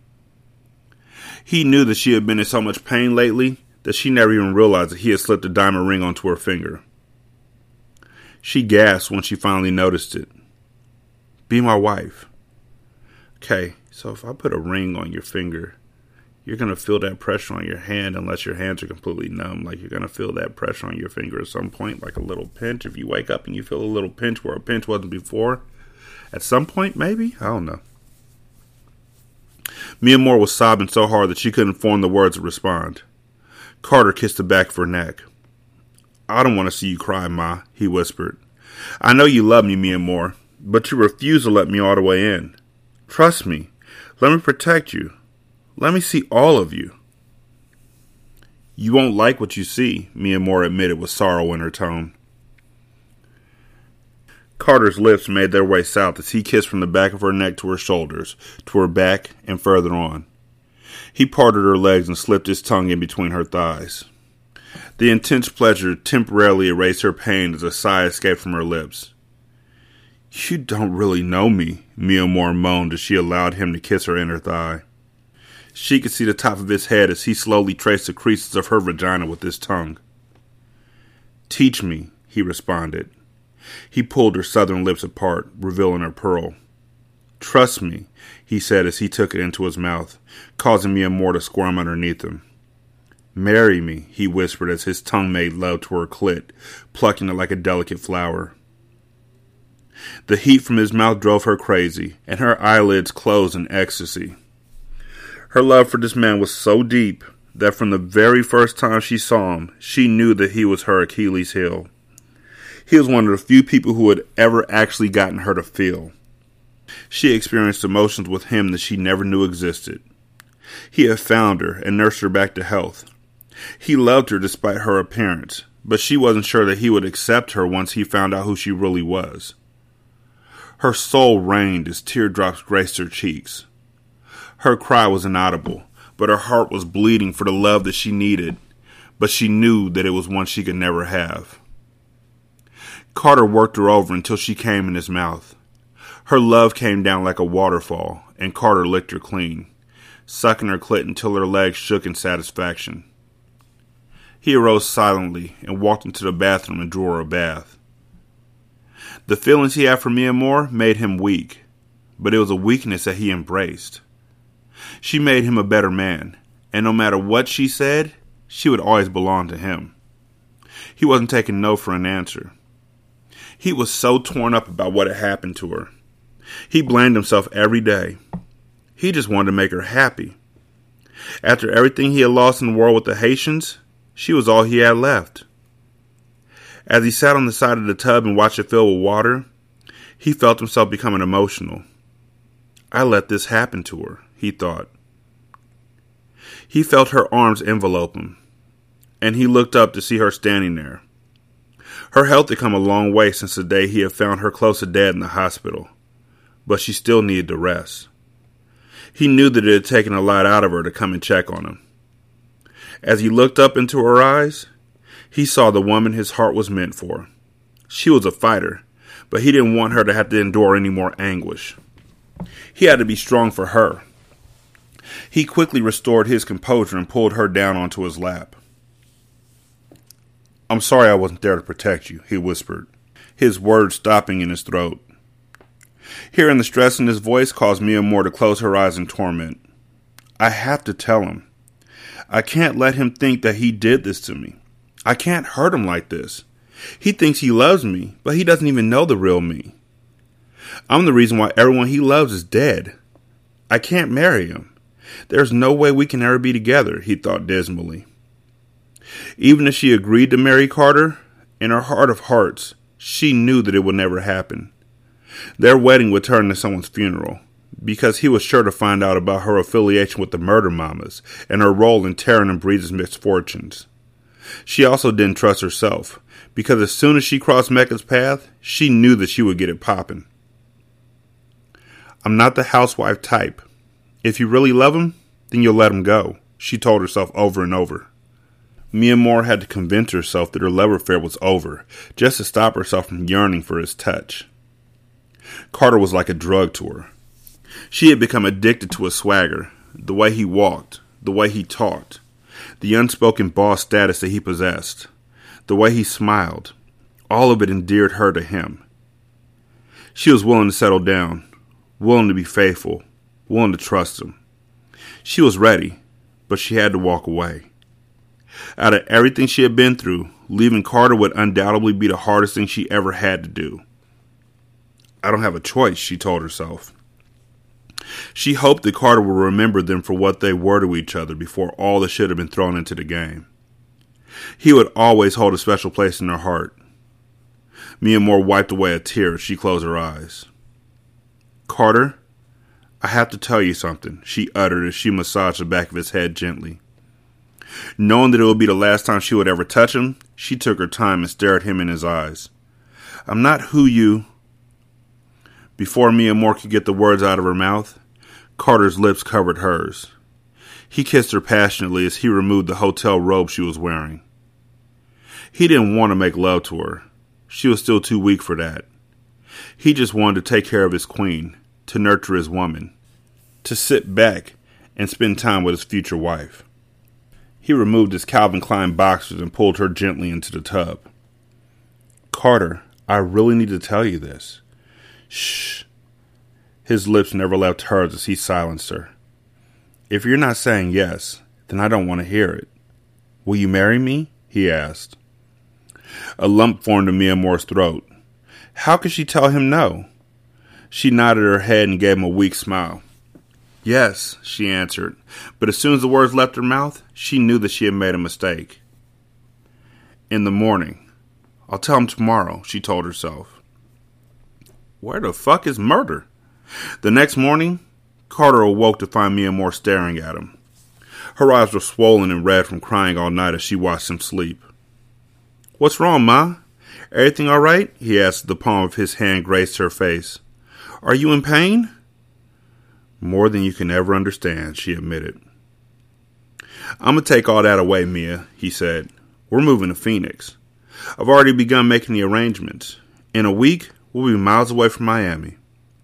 He knew that she had been in so much pain lately that she never even realized that he had slipped a diamond ring onto her finger. She gasped when she finally noticed it. Be my wife. Okay, so if I put a ring on your finger, you're going to feel that pressure on your hand unless your hands are completely numb. Like you're going to feel that pressure on your finger at some point, like a little pinch. If you wake up and you feel a little pinch where a pinch wasn't before, at some point, maybe? I don't know. Mia Moore was sobbing so hard that she couldn't form the words to respond. Carter kissed the back of her neck. I don't want to see you cry, Ma, he whispered. I know you love me, Mia Moore, but you refuse to let me all the way in. Trust me. Let me protect you. Let me see all of you. You won't like what you see, Mia Moore admitted with sorrow in her tone. Carter's lips made their way south as he kissed from the back of her neck to her shoulders, to her back, and further on. He parted her legs and slipped his tongue in between her thighs. The intense pleasure temporarily erased her pain as a sigh escaped from her lips. You don't really know me, Mia Moore moaned as she allowed him to kiss her inner thigh. She could see the top of his head as he slowly traced the creases of her vagina with his tongue. Teach me, he responded. He pulled her southern lips apart, revealing her pearl. Trust me, he said as he took it into his mouth, causing Mia Moore to squirm underneath him. Marry me, he whispered as his tongue made love to her clit, plucking it like a delicate flower. The heat from his mouth drove her crazy, and her eyelids closed in ecstasy. Her love for this man was so deep that from the very first time she saw him, she knew that he was her Achilles heel. He was one of the few people who had ever actually gotten her to feel. She experienced emotions with him that she never knew existed. He had found her and nursed her back to health. He loved her despite her appearance, but she wasn't sure that he would accept her once he found out who she really was. Her soul rained as teardrops graced her cheeks. Her cry was inaudible, but her heart was bleeding for the love that she needed, but she knew that it was one she could never have. Carter worked her over until she came in his mouth. Her love came down like a waterfall, and Carter licked her clean, sucking her clit until her legs shook in satisfaction. He arose silently and walked into the bathroom and drew her a bath. The feelings he had for Mia Moore made him weak, but it was a weakness that he embraced. She made him a better man, and no matter what she said, she would always belong to him. He wasn't taking no for an answer. He was so torn up about what had happened to her. He blamed himself every day. He just wanted to make her happy. After everything he had lost in the war with the Haitians, she was all he had left. As he sat on the side of the tub and watched it fill with water, he felt himself becoming emotional. I let this happen to her, he thought. He felt her arms envelope him, and he looked up to see her standing there. Her health had come a long way since the day he had found her close to dead in the hospital, but she still needed to rest. He knew that it had taken a lot out of her to come and check on him. As he looked up into her eyes, he saw the woman his heart was meant for. She was a fighter, but he didn't want her to have to endure any more anguish. He had to be strong for her. He quickly restored his composure and pulled her down onto his lap. I'm sorry I wasn't there to protect you, he whispered, his words stopping in his throat. Hearing the stress in his voice caused Mia Moore to close her eyes in torment. I have to tell him. I can't let him think that he did this to me. I can't hurt him like this. He thinks he loves me, but he doesn't even know the real me. I'm the reason why everyone he loves is dead. I can't marry him. There's no way we can ever be together, he thought dismally. Even if she agreed to marry Carter, in her heart of hearts, she knew that it would never happen. Their wedding would turn into someone's funeral, because he was sure to find out about her affiliation with the Murder Mamas and her role in Taryn and Breeze's misfortunes. She also didn't trust herself, because as soon as she crossed Mecca's path, she knew that she would get it popping. I'm not the housewife type. If you really love him, then you'll let him go, she told herself over and over. Mia Moore had to convince herself that her love affair was over, just to stop herself from yearning for his touch. Carter was like a drug to her. She had become addicted to his swagger, the way he walked, the way he talked, the unspoken boss status that he possessed, the way he smiled. All of it endeared her to him. She was willing to settle down, willing to be faithful, willing to trust him. She was ready, but she had to walk away. Out of everything she had been through, leaving Carter would undoubtedly be the hardest thing she ever had to do. I don't have a choice, she told herself. She hoped that Carter would remember them for what they were to each other before all that should have been thrown into the game. He would always hold a special place in her heart. Mia Moore wiped away a tear as she closed her eyes. Carter, I have to tell you something, she uttered as she massaged the back of his head gently. Knowing that it would be the last time she would ever touch him, she took her time and stared him in his eyes. I'm not who you... Before Mia Moore could get the words out of her mouth, Carter's lips covered hers. He kissed her passionately as he removed the hotel robe she was wearing. He didn't want to make love to her. She was still too weak for that. He just wanted to take care of his queen, to nurture his woman, to sit back and spend time with his future wife. He removed his Calvin Klein boxers and pulled her gently into the tub. Carter, I really need to tell you this. Shh. His lips never left hers as he silenced her. If you're not saying yes, then I don't want to hear it. Will you marry me? He asked. A lump formed in Mia Moore's throat. How could she tell him no? She nodded her head and gave him a weak smile. Yes, she answered, but as soon as the words left her mouth, she knew that she had made a mistake. In the morning. I'll tell him tomorrow, she told herself. Where the fuck is murder? The next morning, Carter awoke to find Mia Moore staring at him. Her eyes were swollen and red from crying all night as she watched him sleep. What's wrong, Ma? Everything all right? He asked as the palm of his hand grazed her face. Are you in pain? More than you can ever understand, she admitted. I'm going to take all that away, Mia, he said. We're moving to Phoenix. I've already begun making the arrangements. In a week, we'll be miles away from Miami.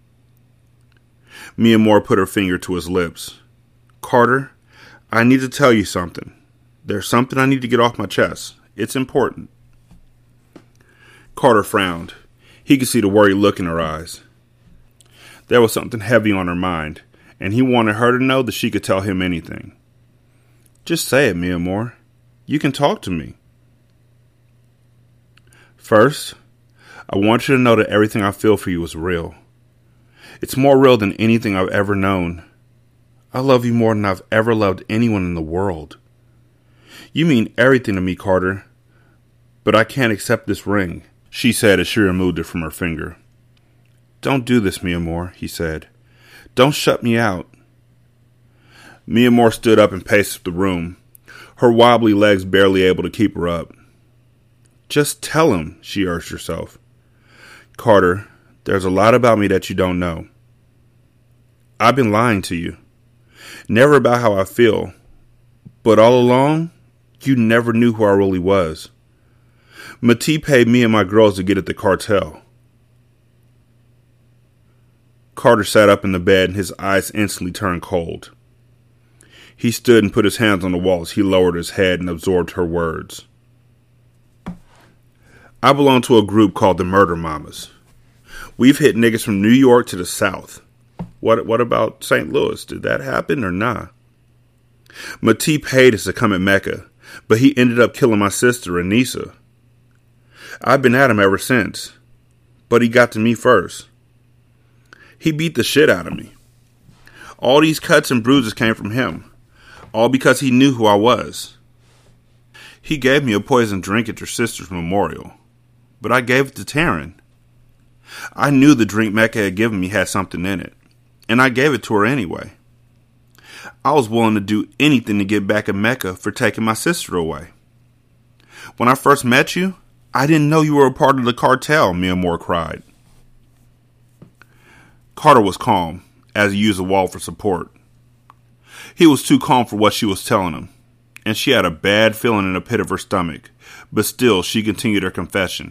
Mia Moore put her finger to his lips. Carter, I need to tell you something. There's something I need to get off my chest. It's important. Carter frowned. He could see the worried look in her eyes. There was something heavy on her mind, and he wanted her to know that she could tell him anything. Just say it, Mia Moore. You can talk to me. First, I want you to know that everything I feel for you is real. It's more real than anything I've ever known. I love you more than I've ever loved anyone in the world. You mean everything to me, Carter. But I can't accept this ring, she said as she removed it from her finger. Don't do this, Mia Moore, he said. Don't shut me out. Mia Moore stood up and paced the room, her wobbly legs barely able to keep her up. Just tell him, she urged herself. Carter, there's a lot about me that you don't know. I've been lying to you. Never about how I feel. But all along, you never knew who I really was. Matee paid me and my girls to get at the cartel. Carter sat up in the bed and his eyes instantly turned cold. He stood and put his hands on the wall as he lowered his head and absorbed her words. I belong to a group called the Murder Mamas. We've hit niggas from New York to the South. What about St. Louis? Did that happen or nah? Matee paid us to come at Mecca, but he ended up killing my sister, Anissa. I've been at him ever since, but he got to me first. He beat the shit out of me. All these cuts and bruises came from him, all because he knew who I was. He gave me a poisoned drink at your sister's memorial, but I gave it to Taryn. I knew the drink Mecca had given me had something in it, and I gave it to her anyway. I was willing to do anything to get back at Mecca for taking my sister away. When I first met you, I didn't know you were a part of the cartel, Mia Moore cried. Carter was calm, as he used the wall for support. He was too calm for what she was telling him, and she had a bad feeling in the pit of her stomach, but still she continued her confession.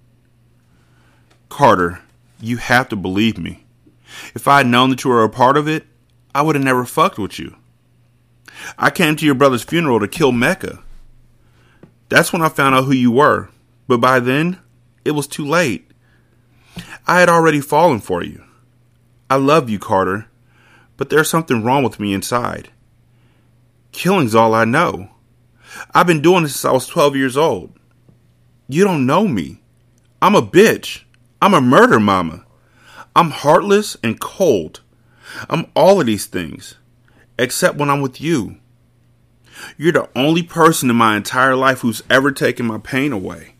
Carter, you have to believe me. If I had known that you were a part of it, I would have never fucked with you. I came to your brother's funeral to kill Mecca. That's when I found out who you were, but by then, it was too late. I had already fallen for you. I love you, Carter, but there's something wrong with me inside. Killing's all I know. I've been doing this since I was 12 years old. You don't know me. I'm a bitch. I'm a murder mama. I'm heartless and cold. I'm all of these things, except when I'm with you. You're the only person in my entire life who's ever taken my pain away.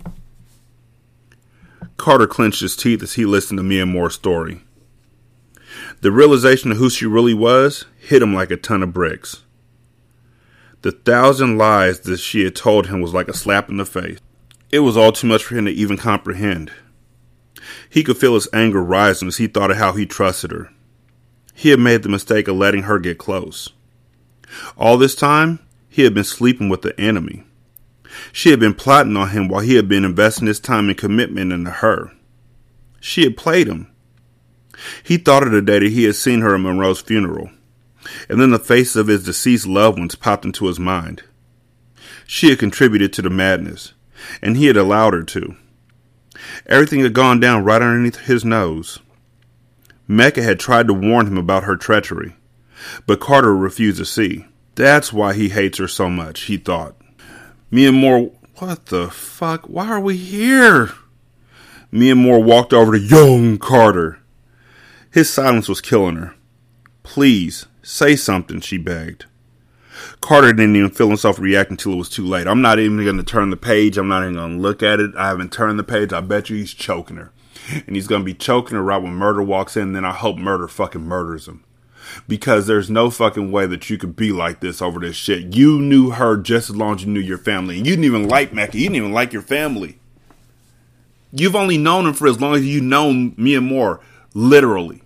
Carter clenched his teeth as he listened to Mia Moore's story. The realization of who she really was hit him like a ton of bricks. The 1,000 lies that she had told him was like a slap in the face. It was all too much for him to even comprehend. He could feel his anger rising as he thought of how he trusted her. He had made the mistake of letting her get close. All this time, he had been sleeping with the enemy. She had been plotting on him while he had been investing his time and commitment into her. She had played him. He thought of the day that he had seen her at Monroe's funeral, and then the faces of his deceased loved ones popped into his mind. She had contributed to the madness, and he had allowed her to. Everything had gone down right underneath his nose. Mecca had tried to warn him about her treachery, but Carter refused to see. That's why he hates her so much, he thought. Mia Moore, what the fuck? Why are we here? Mia Moore walked over to young Carter. His silence was killing her. Please, say something, she begged. Carter didn't even feel himself react until it was too late. I'm not even going to turn the page. I'm not even going to look at it. I haven't turned the page. I bet you he's choking her. And he's going to be choking her right when Murder walks in. Then I hope Murder fucking murders him. Because there's no fucking way that you could be like this over this shit. You knew her just as long as you knew your family. And you didn't even like Mecca. You didn't even like your family. You've only known him for as long as you've known Mia Moore. Literally.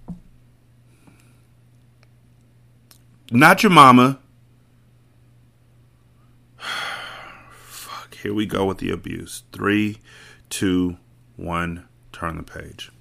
Not your mama. Fuck, here we go with the abuse. 3, 2, 1, turn the page.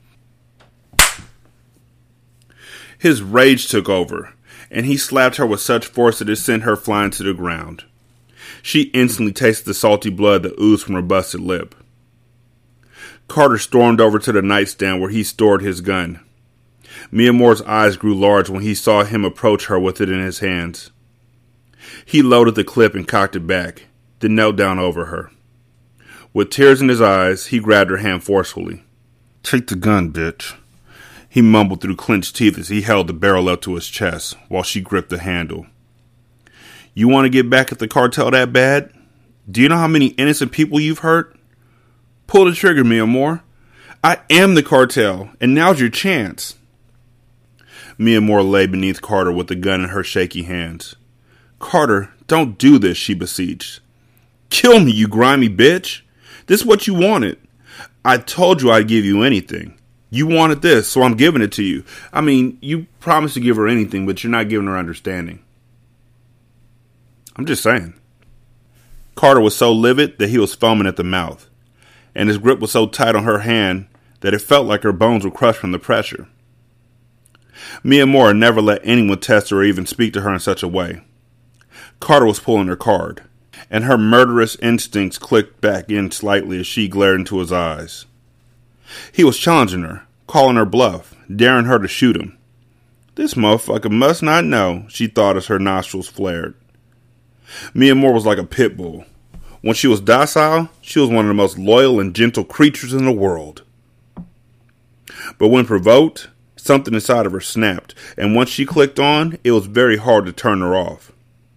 His rage took over, and he slapped her with such force that it sent her flying to the ground. She instantly tasted the salty blood that oozed from her busted lip. Carter stormed over to the nightstand where he stored his gun. Mia Moore's eyes grew large when he saw him approach her with it in his hands. He loaded the clip and cocked it back, then knelt down over her. With tears in his eyes, he grabbed her hand forcefully. "Take the gun, bitch," he mumbled through clenched teeth as he held the barrel up to his chest while she gripped the handle. "You want to get back at the cartel that bad? Do you know how many innocent people you've hurt? Pull the trigger, Mia Moore. I am the cartel, and now's your chance." Mia Moore lay beneath Carter with the gun in her shaky hands. "Carter, don't do this," she beseeched. "Kill me, you grimy bitch. This is what you wanted. I told you I'd give you anything. You wanted this, so I'm giving it to you. I mean, you promised to give her anything, but you're not giving her understanding." I'm just saying. Carter was so livid that he was foaming at the mouth, and his grip was so tight on her hand that it felt like her bones were crushed from the pressure. Mia Moore never let anyone test her or even speak to her in such a way. Carter was pulling her card, and her murderous instincts clicked back in slightly as she glared into his eyes. He was challenging her, calling her bluff, daring her to shoot him. This motherfucker must not know, she thought as her nostrils flared. Mia Moore was like a pit bull. When she was docile, she was one of the most loyal and gentle creatures in the world. But when provoked, something inside of her snapped, and once she clicked on, it was very hard to turn her off.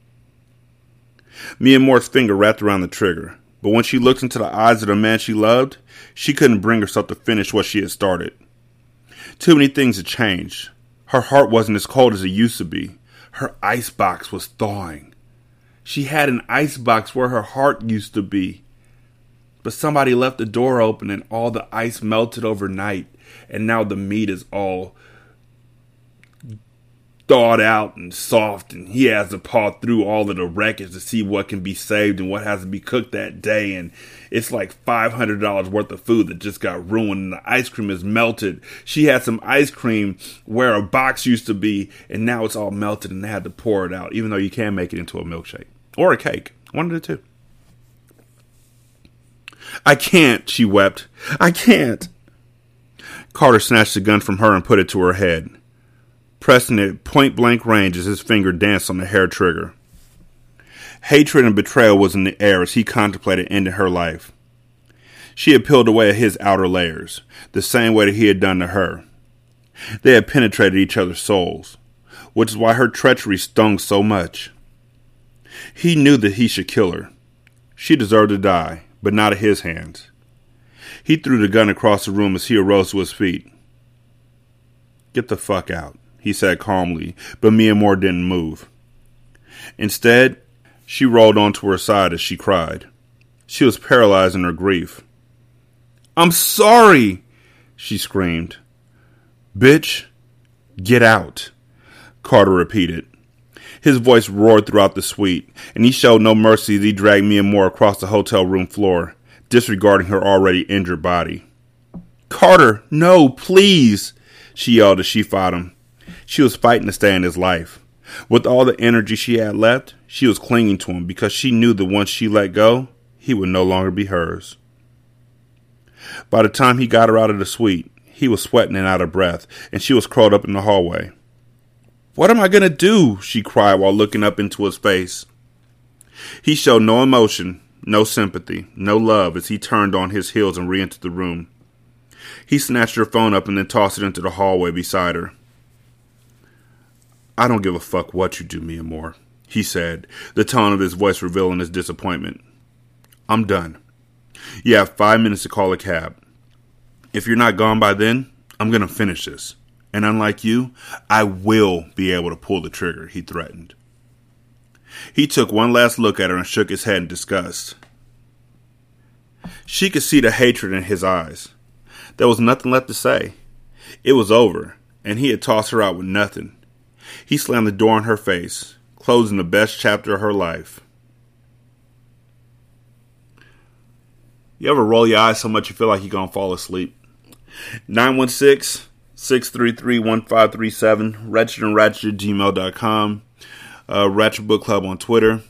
Mia Moore's finger wrapped around the trigger, but when she looked into the eyes of the man she loved, she couldn't bring herself to finish what she had started. Too many things had changed. Her heart wasn't as cold as it used to be. Her icebox was thawing. She had an icebox where her heart used to be. But somebody left the door open and all the ice melted overnight, and now the meat is all thawed out and soft, and he has to paw through all of the wreckage to see what can be saved and what has to be cooked that day, and it's like $500 worth of food that just got ruined, and the ice cream is melted. She had some ice cream where a box used to be, and now it's all melted and they had to pour it out, even though you can make it into a milkshake or a cake, one of the two. "I can't," she wept. "I can't." Carter snatched the gun from her and put it to her head, pressing it at point-blank range as his finger danced on the hair trigger. Hatred and betrayal was in the air as he contemplated ending her life. She had peeled away at his outer layers, the same way that he had done to her. They had penetrated each other's souls, which is why her treachery stung so much. He knew that he should kill her. She deserved to die, but not at his hands. He threw the gun across the room as he arose to his feet. "Get the fuck out," he said calmly, but Mia Moore didn't move. Instead, she rolled onto her side as she cried. She was paralyzed in her grief. "I'm sorry," she screamed. "Bitch, get out," Carter repeated. His voice roared throughout the suite, and he showed no mercy as he dragged Mia Moore across the hotel room floor, disregarding her already injured body. "Carter, no, please," she yelled as she fought him. She was fighting to stay in his life. With all the energy she had left, she was clinging to him because she knew that once she let go, he would no longer be hers. By the time he got her out of the suite, he was sweating and out of breath, and she was curled up in the hallway. "What am I going to do?" she cried while looking up into his face. He showed no emotion, no sympathy, no love as he turned on his heels and re-entered the room. He snatched her phone up and then tossed it into the hallway beside her. "I don't give a fuck what you do, Mia Moore," he said, the tone of his voice revealing his disappointment. "I'm done. You have 5 minutes to call a cab. If you're not gone by then, I'm going to finish this. And unlike you, I will be able to pull the trigger," he threatened. He took one last look at her and shook his head in disgust. She could see the hatred in his eyes. There was nothing left to say. It was over, and he had tossed her out with nothing. He slammed the door in her face, closing the best chapter of her life. You ever roll your eyes so much you feel like you're going to fall asleep? 916-633-1537, ratchetandratchet@gmail.com, Ratchet Book Club on Twitter,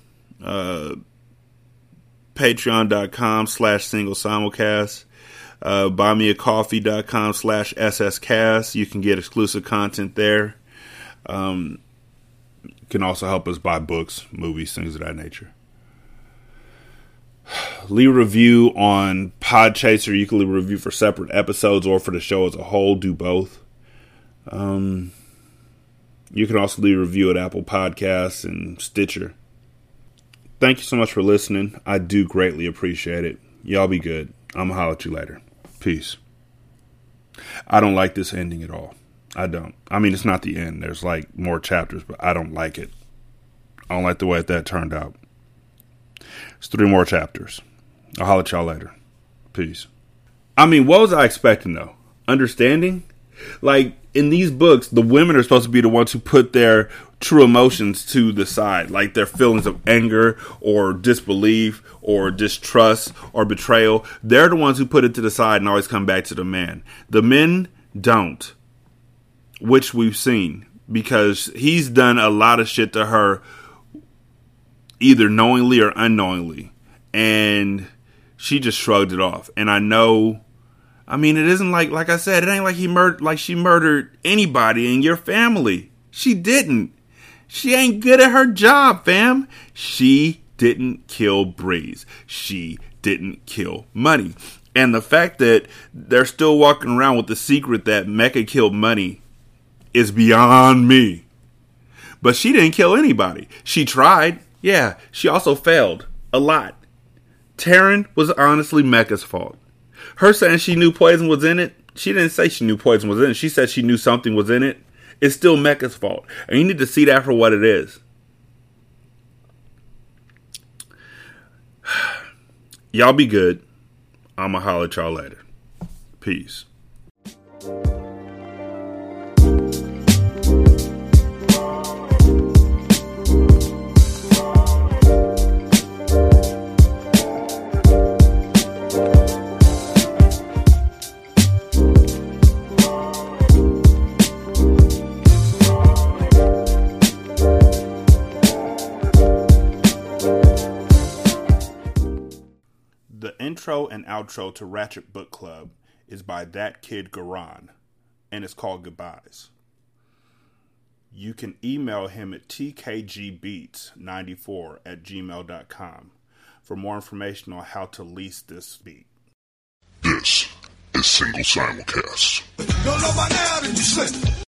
patreon.com/single simulcast, buymeacoffee.com/sscast. You can get exclusive content there. can also help us buy books, movies, things of that nature. Leave a review on Podchaser. You can leave a review for separate episodes or for the show as a whole. Do both. You can also leave a review at Apple Podcasts and Stitcher. Thank you so much for listening. I do greatly appreciate it. Y'all be good. I'm going to holler at you later. Peace. I don't like this ending at all. I don't. I mean, it's not the end. There's like more chapters, but I don't like it. I don't like the way that turned out. It's 3 more chapters. I'll holler at y'all later. Peace. I mean, what was I expecting, though? Understanding? Like, in these books, the women are supposed to be the ones who put their true emotions to the side. Like, their feelings of anger or disbelief or distrust or betrayal. They're the ones who put it to the side and always come back to the man. The men don't. Which we've seen. Because he's done a lot of shit to her, either knowingly or unknowingly. And she just shrugged it off. And I know, I mean, it isn't like I said, it ain't like she murdered anybody in your family. She didn't. She ain't good at her job, fam. She didn't kill Breeze. She didn't kill Money. And the fact that they're still walking around with the secret that Mecca killed Money is beyond me. But she didn't kill anybody. She tried. Yeah, she also failed a lot. Taryn was honestly Mecca's fault. Her saying she knew poison was in it, she didn't say she knew poison was in it. She said she knew something was in it. It's still Mecca's fault. And you need to see that for what it is. Y'all be good. I'ma holler at y'all later. Peace. The intro and outro to Ratchet Book Club is by That Kid Garan, and it's called Goodbyes. You can email him at tkgbeats94@gmail.com for more information on how to lease this beat. This is Single Simulcast.